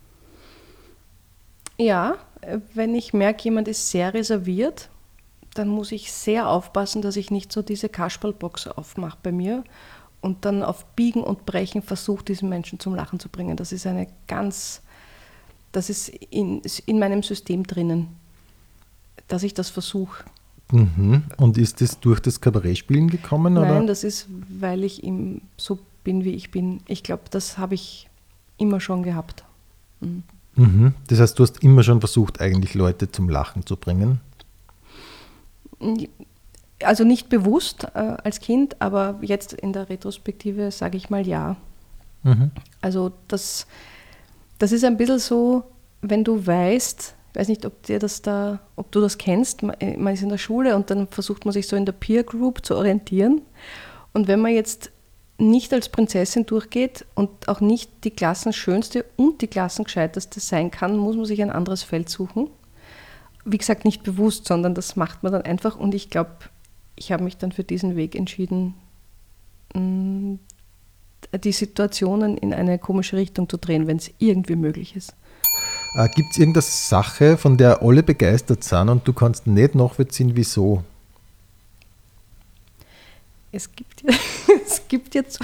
ja, äh, wenn ich merke, jemand ist sehr reserviert, dann muss ich sehr aufpassen, dass ich nicht so diese Kasperlbox aufmache bei mir und dann auf Biegen und Brechen versuche, diesen Menschen zum Lachen zu bringen. Das ist eine ganz, das ist in, in meinem System drinnen, dass ich das versuche. Mhm. Und ist das durch das Kabarettspielen gekommen? Nein, Oder? das ist, weil ich ihm so bin, wie ich bin. Ich glaube, das habe ich immer schon gehabt. Mhm. Mhm. Das heißt, du hast immer schon versucht, eigentlich Leute zum Lachen zu bringen? also nicht bewusst äh, als Kind, aber jetzt in der Retrospektive sage ich mal ja. Mhm. Also das, das ist ein bisschen so, wenn du weißt, ich weiß nicht, ob dir das da, ob du das kennst, man, man ist in der Schule und dann versucht man sich so in der Peer Group zu orientieren. Und wenn man jetzt nicht als Prinzessin durchgeht und auch nicht die Klassenschönste und die Klassengescheiteste sein kann, muss man sich ein anderes Feld suchen. Wie gesagt, nicht bewusst, sondern das macht man dann einfach. Und ich glaube, ich habe mich dann für diesen Weg entschieden, die Situationen in eine komische Richtung zu drehen, wenn es irgendwie möglich ist. Äh, Gibt es irgendeine Sache, von der alle begeistert sind und du kannst nicht nachvollziehen, wieso? Es gibt, es gibt jetzt,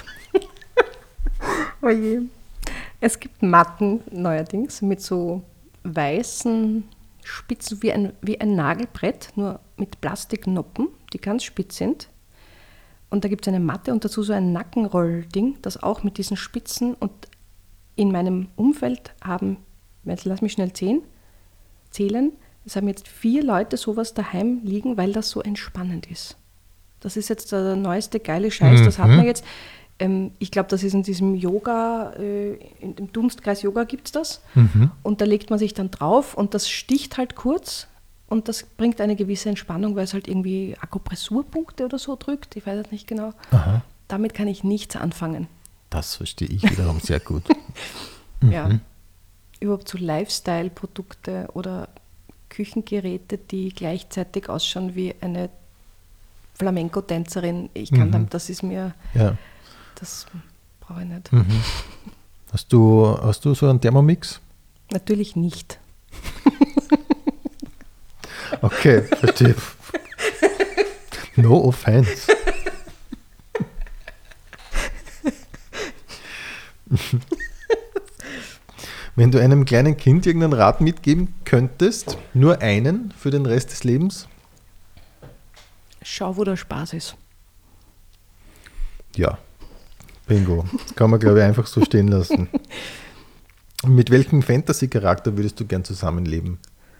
oh je. Es gibt Matten neuerdings mit so weißen Spitzen wie ein, wie ein Nagelbrett, nur mit Plastiknoppen, die ganz spitz sind. Und da gibt es eine Matte und dazu so ein Nackenrollding, das auch mit diesen Spitzen, und in meinem Umfeld haben, lass mich schnell zählen, zählen, es haben jetzt vier Leute sowas daheim liegen, weil das so entspannend ist. Das ist jetzt der neueste geile Scheiß, das hat man jetzt. Ähm, ich glaube, das ist in diesem Yoga, äh, in dem Dunstkreis Yoga gibt es das. Mhm. Und da legt man sich dann drauf und das sticht halt kurz und das bringt eine gewisse Entspannung, weil es halt irgendwie Akupressurpunkte oder so drückt. Ich weiß es nicht genau. Aha. Damit kann ich nichts anfangen. Das verstehe ich wiederum sehr gut. Ja. Überhaupt so Lifestyle-Produkte oder Küchengeräte, die gleichzeitig ausschauen wie eine Flamenco-Tänzerin. Ich kann Mhm. damit, das ist mir, Ja. das brauche ich nicht. Mhm. Hast du, hast du so einen Thermomix? Natürlich nicht. Okay, verstehe. No offense. Wenn du einem kleinen Kind irgendeinen Rat mitgeben könntest, nur einen für den Rest des Lebens? Schau, wo der Spaß ist. Ja, bingo. Kann man, glaube ich, einfach so stehen lassen. Mit welchem Fantasy-Charakter würdest du gern zusammenleben?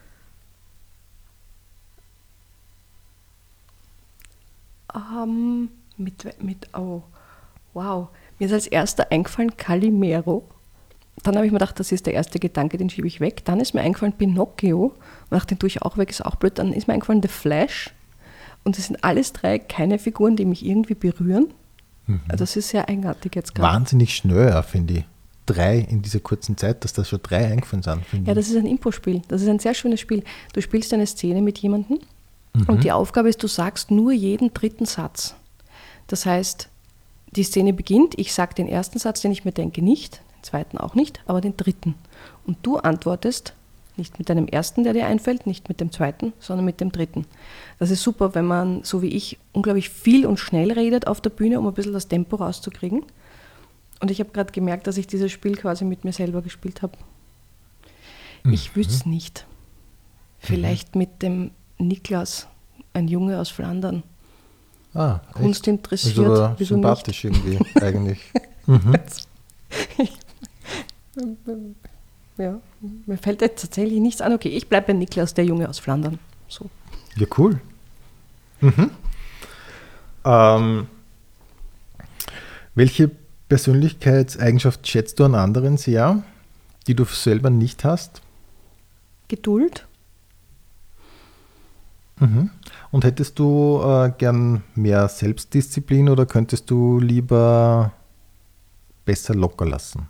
Um, mit, mit, oh, wow. Mir ist als erster eingefallen Calimero. Dann habe ich mir gedacht, das ist der erste Gedanke, den schiebe ich weg. Dann ist mir eingefallen Pinocchio. Und dachte, den tue ich auch weg, ist auch blöd. Dann ist mir eingefallen The Flash. Und das sind alles drei keine Figuren, die mich irgendwie berühren. Mhm. Also das ist sehr eigenartig jetzt gerade. Wahnsinnig schnell, finde ich. Drei in dieser kurzen Zeit, dass da schon drei eingefallen sind, finde ich. Ja, das ist ein Impro-Spiel. Das ist ein sehr schönes Spiel. Du spielst eine Szene mit jemandem Mhm. und die Aufgabe ist, du sagst nur jeden dritten Satz. Das heißt, die Szene beginnt, ich sage den ersten Satz, den ich mir denke, nicht, den zweiten auch nicht, aber den dritten. Und du antwortest nicht mit deinem ersten, der dir einfällt, nicht mit dem zweiten, sondern mit dem dritten. Das ist super, wenn man, so wie ich, unglaublich viel und schnell redet auf der Bühne, um ein bisschen das Tempo rauszukriegen. Und ich habe gerade gemerkt, dass ich dieses Spiel quasi mit mir selber gespielt habe. Mhm. Ich wüsste es nicht. Vielleicht mit dem Niklas, ein Junge aus Flandern. Ah, Kunst echt? interessiert. Ist aber wieso sympathisch irgendwie, eigentlich. Mhm. Ja, mir fällt jetzt tatsächlich nichts an. Okay, ich bleibe bei Niklas, der Junge aus Flandern. So. Ja, cool. Mhm. Ähm, welche Persönlichkeitseigenschaft schätzt du an anderen sehr, die du selber nicht hast? Geduld. Mhm. Und hättest du äh, gern mehr Selbstdisziplin oder könntest du lieber besser locker lassen?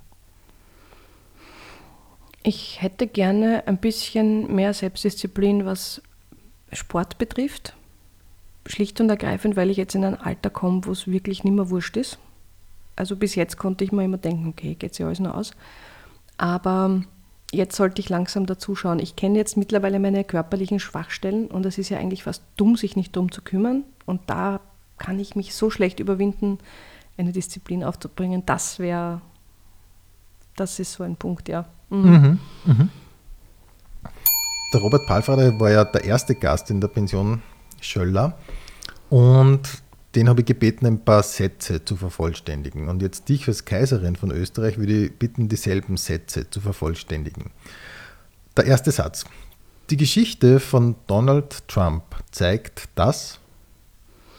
Ich hätte gerne ein bisschen mehr Selbstdisziplin, was Sport betrifft. Schlicht und ergreifend, weil ich jetzt in ein Alter komme, wo es wirklich nicht mehr wurscht ist. Also bis jetzt konnte ich mir immer denken, okay, geht ja alles noch aus. Aber jetzt sollte ich langsam dazu schauen. Ich kenne jetzt mittlerweile meine körperlichen Schwachstellen und es ist ja eigentlich fast dumm, sich nicht darum zu kümmern. Und da kann ich mich so schlecht überwinden, eine Disziplin aufzubringen. Das wäre, das ist so ein Punkt, ja. Mhm. Mhm. Mhm. Der Robert Palfrader war ja der erste Gast in der Pension Schöller und den habe ich gebeten, ein paar Sätze zu vervollständigen. Und jetzt dich als Kaiserin von Österreich würde ich bitten, dieselben Sätze zu vervollständigen. Der erste Satz. Die Geschichte von Donald Trump zeigt, dass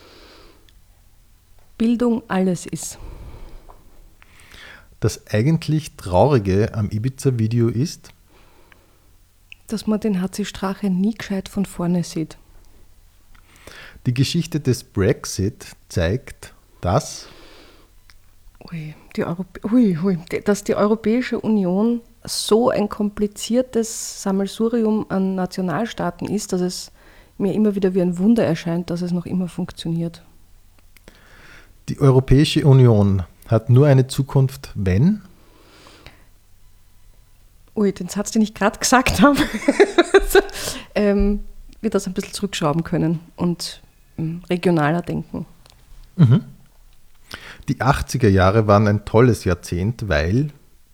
Bildung alles ist. Das eigentlich Traurige am Ibiza-Video ist, Dass man den H C Strache nie gescheit von vorne sieht. die Geschichte des Brexit zeigt, dass Ui, die Europä- ui, ui, dass die Europäische Union so ein kompliziertes Sammelsurium an Nationalstaaten ist, dass es mir immer wieder wie ein Wunder erscheint, dass es noch immer funktioniert. die Europäische Union hat nur eine Zukunft, wenn Ui, den Satz, den ich gerade gesagt habe, ähm, wir das ein bisschen zurückschrauben können und ähm, regionaler denken. Mhm. Die achtziger Jahre waren ein tolles Jahrzehnt, weil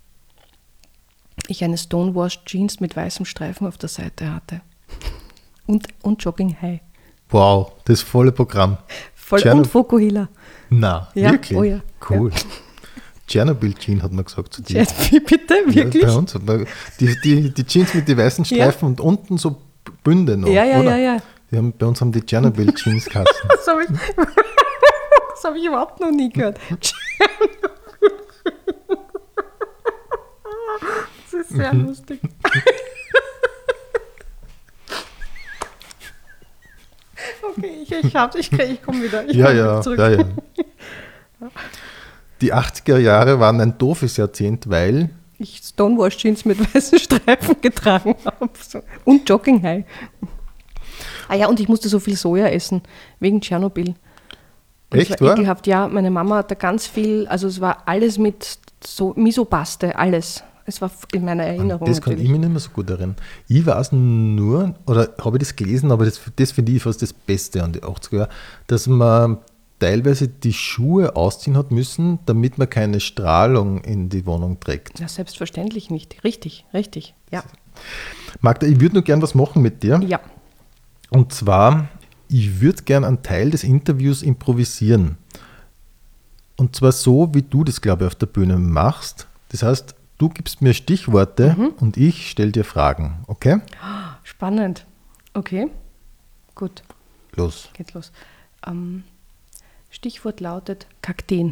Ich eine Stonewashed Jeans mit weißem Streifen auf der Seite hatte. Und, und Jogging High. wow, das volle Programm. Voll, Tscherno- und Fokuhila. Na, Ja, wirklich? oh ja, Cool. Tschernobyl-Jean hat man gesagt zu dir. Wie bitte? Wirklich? Ja, bei uns hat man die, die, die Jeans mit den weißen Streifen Ja. und unten so Bünde noch, Ja, ja, oder? ja, ja. Die haben, bei uns haben die Tschernobyl-Jeans geheißen. Das habe ich, das hab ich überhaupt noch nie gehört. Das ist sehr lustig. Okay, ich, ich, hab's, ich, ich komme wieder. Ich Ja, komm ja, zurück. ja, ja. Die achtziger Jahre waren ein doofes Jahrzehnt, weil Ich Stonewashed Jeans mit weißen Streifen getragen habe. So. Und Jogging High. Ah ja, und ich musste so viel Soja essen, wegen Tschernobyl. Und Echt, es war wa? ekelhaft. Ja, meine Mama hat da ganz viel, also es war alles mit so Misopaste, alles. Es war in meiner Erinnerung das kann ich natürlich. mich nicht mehr so gut erinnern. Ich weiß nur, oder habe ich das gelesen, aber das, das finde ich fast das Beste an die achtziger Jahre, dass man teilweise die Schuhe ausziehen hat müssen, damit man keine Strahlung in die Wohnung trägt. Ja, selbstverständlich nicht. Richtig, richtig. Ja. Magda, ich würde nur gern was machen mit dir. Ja. Und zwar, ich würde gern einen Teil des Interviews improvisieren. Und zwar so, wie du das, glaube ich, auf der Bühne machst. Das heißt, du gibst mir Stichworte und ich stelle dir Fragen. Okay? Spannend. Okay. Gut, Los. geht los. Ähm, Stichwort lautet Kakteen.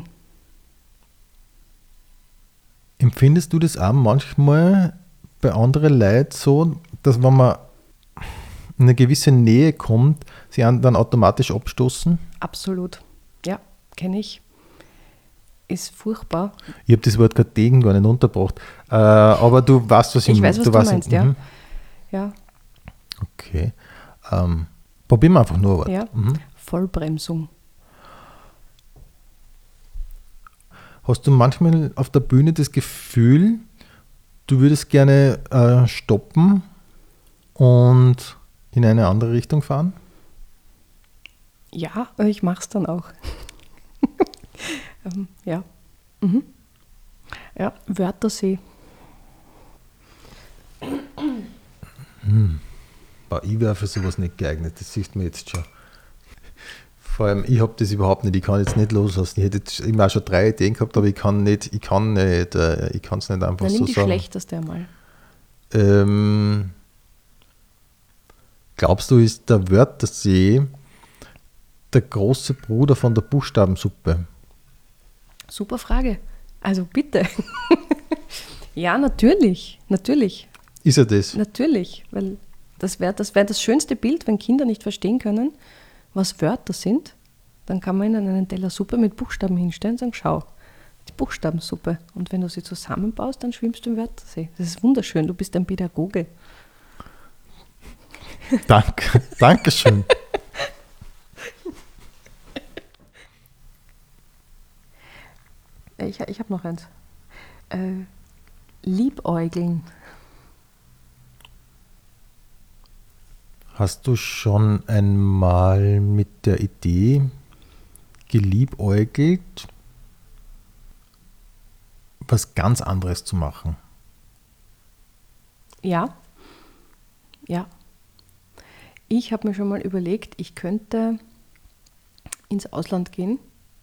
Empfindest du das auch manchmal bei anderen Leuten so, dass wenn man in eine gewisse Nähe kommt, sie einen dann automatisch abstoßen? Absolut. Ja, kenne ich. Ist furchtbar. Ich habe das Wort Kartegen gar nicht untergebracht. Äh, aber du weißt, was ich Ich weiß, was du weißt, meinst, ja. mhm. Ja, Okay. Ähm, probieren wir einfach nur ein Wort. ja. Mhm. Vollbremsung. Hast du manchmal auf der Bühne das Gefühl, du würdest gerne äh, stoppen und in eine andere Richtung fahren? Ja, ich mache es dann auch. ähm, ja. Mhm. Ja, Wörthersee. Boah, ich wäre für sowas nicht geeignet, das siehst du mir jetzt schon. Vor allem, ich habe das überhaupt nicht, ich kann jetzt nicht loslassen. Ich hätte jetzt immer auch schon drei Ideen gehabt, aber ich kann nicht, ich kann nicht, äh, ich kann es nicht einfach Dann nimm so die sagen. schlechteste einmal. Ähm, glaubst du, ist der Wörthersee der große Bruder von der Buchstabensuppe? Super Frage. Also bitte. Ja, natürlich. Natürlich. Ist er das? Natürlich. Weil das wäre das, wär das schönste Bild, wenn Kinder nicht verstehen können, was Wörter sind. Dann kann man ihnen einen Teller Suppe mit Buchstaben hinstellen und sagen, schau, die Buchstabensuppe. Und wenn du sie zusammenbaust, dann schwimmst du im Wörthersee. Das ist wunderschön. Du bist ein Pädagoge. Danke, Dankeschön. Ich, ich habe noch eins. Äh, Liebäugeln. Hast du schon einmal mit der Idee geliebäugelt, was ganz anderes zu machen? Ja. Ja. Ich habe mir schon mal überlegt, ich könnte ins Ausland gehen.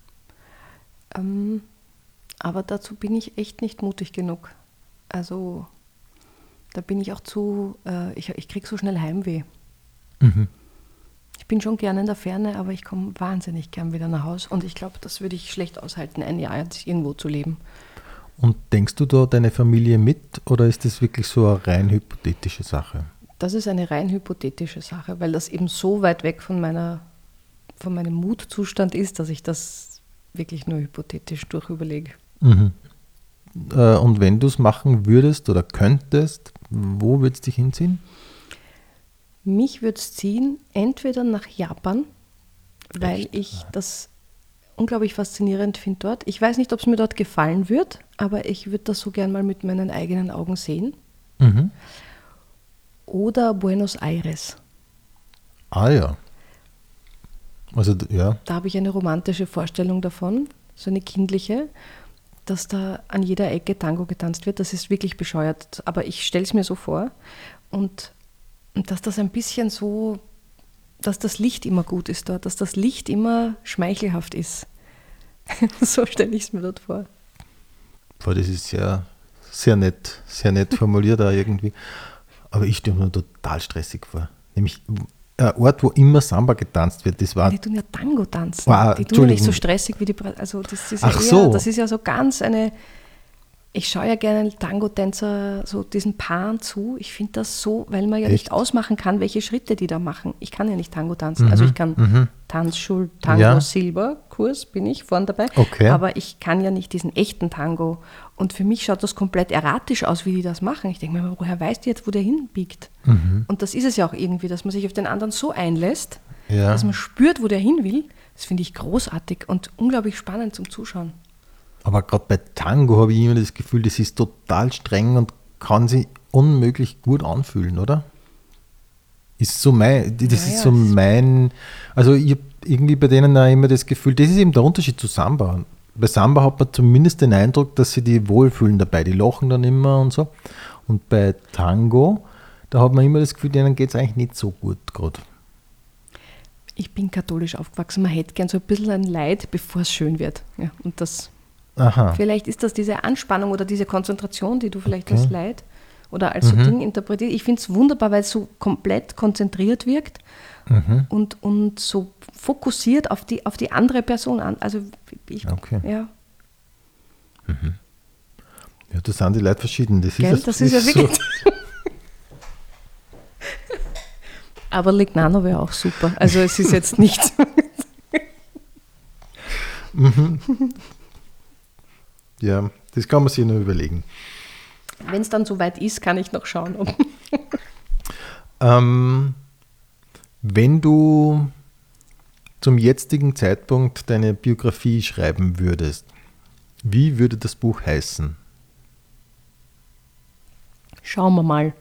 Ähm, aber dazu bin ich echt nicht mutig genug. Also da bin ich auch zu, äh, ich, ich kriege so schnell Heimweh. Mhm. Ich bin schon gerne in der Ferne, aber ich komme wahnsinnig gern wieder nach Hause. Und ich glaube, das würde ich schlecht aushalten, ein Jahr jetzt irgendwo zu leben. Und denkst du da deine Familie mit oder ist das wirklich so eine rein hypothetische Sache? Das ist eine rein hypothetische Sache, weil das eben so weit weg von, meiner, von meinem Mutzustand ist, dass ich das wirklich nur hypothetisch durchüberlege. Mhm. Äh, und wenn du es machen würdest oder könntest, wo würdest du dich hinziehen? Mich würde es ziehen, entweder nach Japan, weil Echt? ich das unglaublich faszinierend finde dort. Ich weiß nicht, ob es mir dort gefallen wird, aber ich würde das so gern mal mit meinen eigenen Augen sehen. Mhm. Oder Buenos Aires. Ah ja. Also d- ja. Da habe ich eine romantische Vorstellung davon, so eine kindliche, dass da an jeder Ecke Tango getanzt wird. Das ist wirklich bescheuert, aber ich stelle es mir so vor. Und, und dass das ein bisschen so, dass das Licht immer gut ist dort, dass das Licht immer schmeichelhaft ist. So stelle ich es mir dort vor. Boah, das ist sehr, sehr nett, sehr nett formuliert da irgendwie. Aber ich stelle mir total stressig vor. Nämlich ein Ort, wo immer Samba getanzt wird, das war... Die tun ja Tango tanzen. Ah, Die tun ja nicht so Entschuldigung. stressig wie die... Bra- Also das ist, Ach ja eher, so. das ist ja so ganz eine... Ich schaue ja gerne Tango-Tänzer so diesen Paaren zu. Ich finde das so, weil man ja Echt? nicht ausmachen kann, welche Schritte die da machen. Ich kann ja nicht Tango tanzen. Also ich kann mhm. Tanzschul, Tango, Ja. Silberkurs bin ich vorne dabei. Okay. Aber ich kann ja nicht diesen echten Tango. Und für mich schaut das komplett erratisch aus, wie die das machen. Ich denke mir, woher weiß die jetzt, wo der hinbiegt? Mhm. Und das ist es ja auch irgendwie, dass man sich auf den anderen so einlässt, Ja. dass man spürt, wo der hin will. Das finde ich großartig und unglaublich spannend zum Zuschauen. Aber gerade bei Tango habe ich immer das Gefühl, das ist total streng und kann sich unmöglich gut anfühlen, oder? Ist so mein, das Ja, ist ja, so es- mein, also ich habe irgendwie bei denen auch immer das Gefühl, das ist eben der Unterschied zu Samba. Bei Samba hat man zumindest den Eindruck, dass sie die wohlfühlen dabei, die lachen dann immer und so. Und bei Tango, da hat man immer das Gefühl, denen geht es eigentlich nicht so gut gerade. Ich bin katholisch aufgewachsen, man hätte gern so ein bisschen ein Leid, bevor es schön wird. Ja, und das, Aha. vielleicht ist das diese Anspannung oder diese Konzentration, die du vielleicht Okay. als Leid oder als so Mhm. Ding interpretierst. Ich finde es wunderbar, weil es so komplett konzentriert wirkt Mhm. und, und so fokussiert auf die, auf die andere Person an. Also ich, Okay. ja, Ja, da sind die Leute verschieden. Das gell, ist, das ist ja so- wirklich... Aber Lignano wäre auch super. Also es ist jetzt nicht... Ja, das kann man sich nur überlegen. Wenn es dann soweit ist, kann ich noch schauen, ob... Ähm, wenn du zum jetzigen Zeitpunkt deine Biografie schreiben würdest, wie würde das Buch heißen? Schauen wir mal.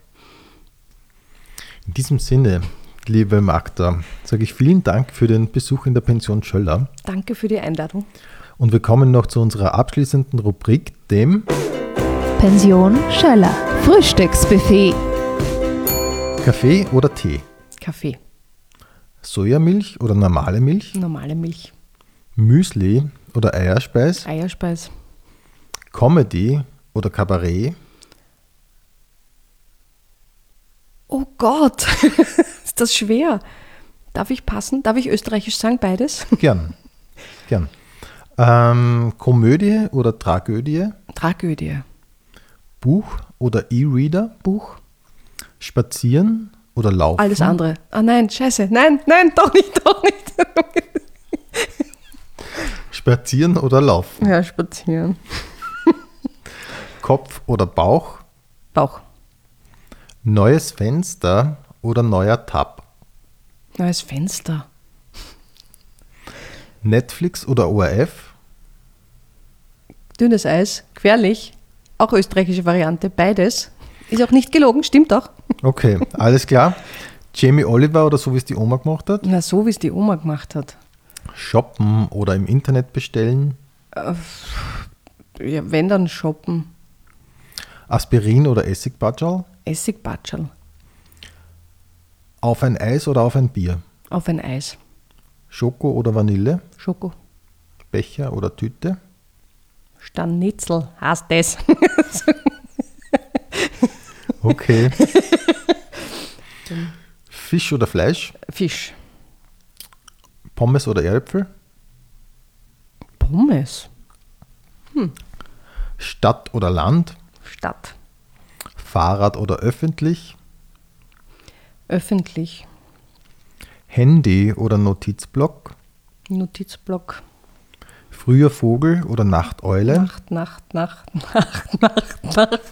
In diesem Sinne, liebe Magda, sage ich vielen Dank für den Besuch in der Pension Schöller Danke für die Einladung. und wir kommen noch zu unserer abschließenden Rubrik, dem Pension Schöller. Frühstücksbuffet. Kaffee oder Tee, Kaffee, Sojamilch oder normale Milch, normale Milch, Müsli oder Eierspeis, Eierspeis, Comedy oder Kabarett, oh Gott, ist das schwer. Darf ich passen? Darf ich österreichisch sagen, beides? gern, gern. Ähm, Komödie oder Tragödie, Tragödie, Buch oder E-Reader, Buch, Spazieren oder Laufen, alles andere. Ah nein, scheiße, nein, nein, doch nicht, doch nicht. Spazieren oder Laufen, Ja, spazieren. Kopf oder Bauch, Bauch, neues Fenster oder neuer Tab, neues Fenster, Netflix oder O R F, dünnes Eis, querlich, auch österreichische Variante, beides. Ist auch nicht gelogen, stimmt auch. okay, alles klar, Jamie Oliver oder so wie es die Oma gemacht hat, Na, so wie es die Oma gemacht hat. shoppen oder im Internet bestellen, Ja, wenn dann shoppen, Aspirin oder Essigbatschal, Essigbatschel, auf ein Eis oder auf ein Bier, auf ein Eis, Schoko oder Vanille, Schoko, Becher oder Tüte, Stanitzel, heißt das. okay, Fisch oder Fleisch, Fisch, Pommes oder Erdäpfel? Pommes. Stadt oder Land? Stadt. Fahrrad oder öffentlich? Öffentlich. Handy oder Notizblock? Notizblock. Früher Vogel oder Nachteule? Nacht, Nacht, Nacht, Nacht, Nacht, Nacht.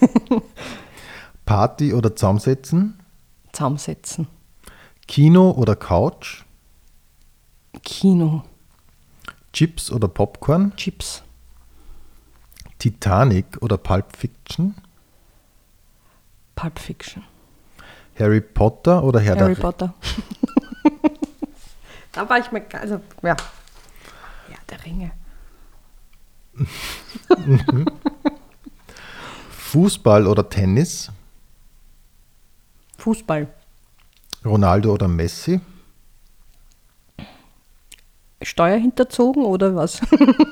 Party oder Zusammensetzen? Zusammensetzen. Kino oder Couch? Kino. Chips oder Popcorn? Chips. Titanic oder Pulp Fiction? Pulp Fiction. Harry Potter oder Herr Harry der Potter. Da war ich mir gar, also, ja. Ja, der Ringe. Fußball oder Tennis? Fußball. Ronaldo oder Messi? Steuer hinterzogen oder was?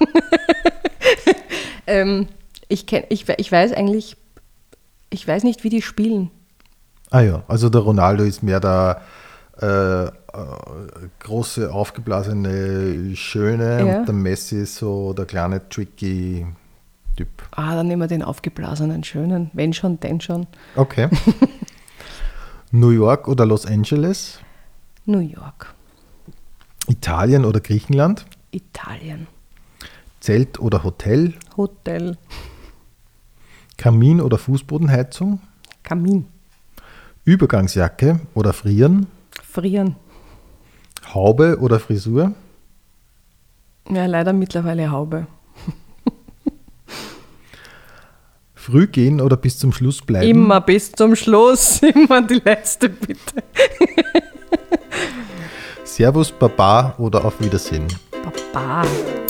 ähm, ich, kenn, ich, ich weiß eigentlich, ich weiß nicht, wie die spielen. Ah ja, also der Ronaldo ist mehr der äh, äh, große, aufgeblasene, schöne Ja. und der Messi ist so der kleine, tricky Typ. Ah, dann nehmen wir den aufgeblasenen, schönen. Wenn schon, denn schon. Okay. New York oder Los Angeles? New York. Italien oder Griechenland? Italien. Zelt oder Hotel? Hotel. Kamin oder Fußbodenheizung? Kamin. Übergangsjacke oder Frieren? Frieren. Haube oder Frisur? Ja, leider mittlerweile Haube. Früh gehen oder bis zum Schluss bleiben? Immer bis zum Schluss. Immer die letzte, bitte. Servus, Baba oder auf Wiedersehen? Baba.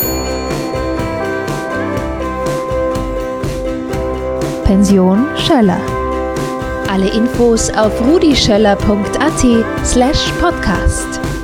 Pension Schöller. Alle Infos auf rudischöller punkt at slash podcast.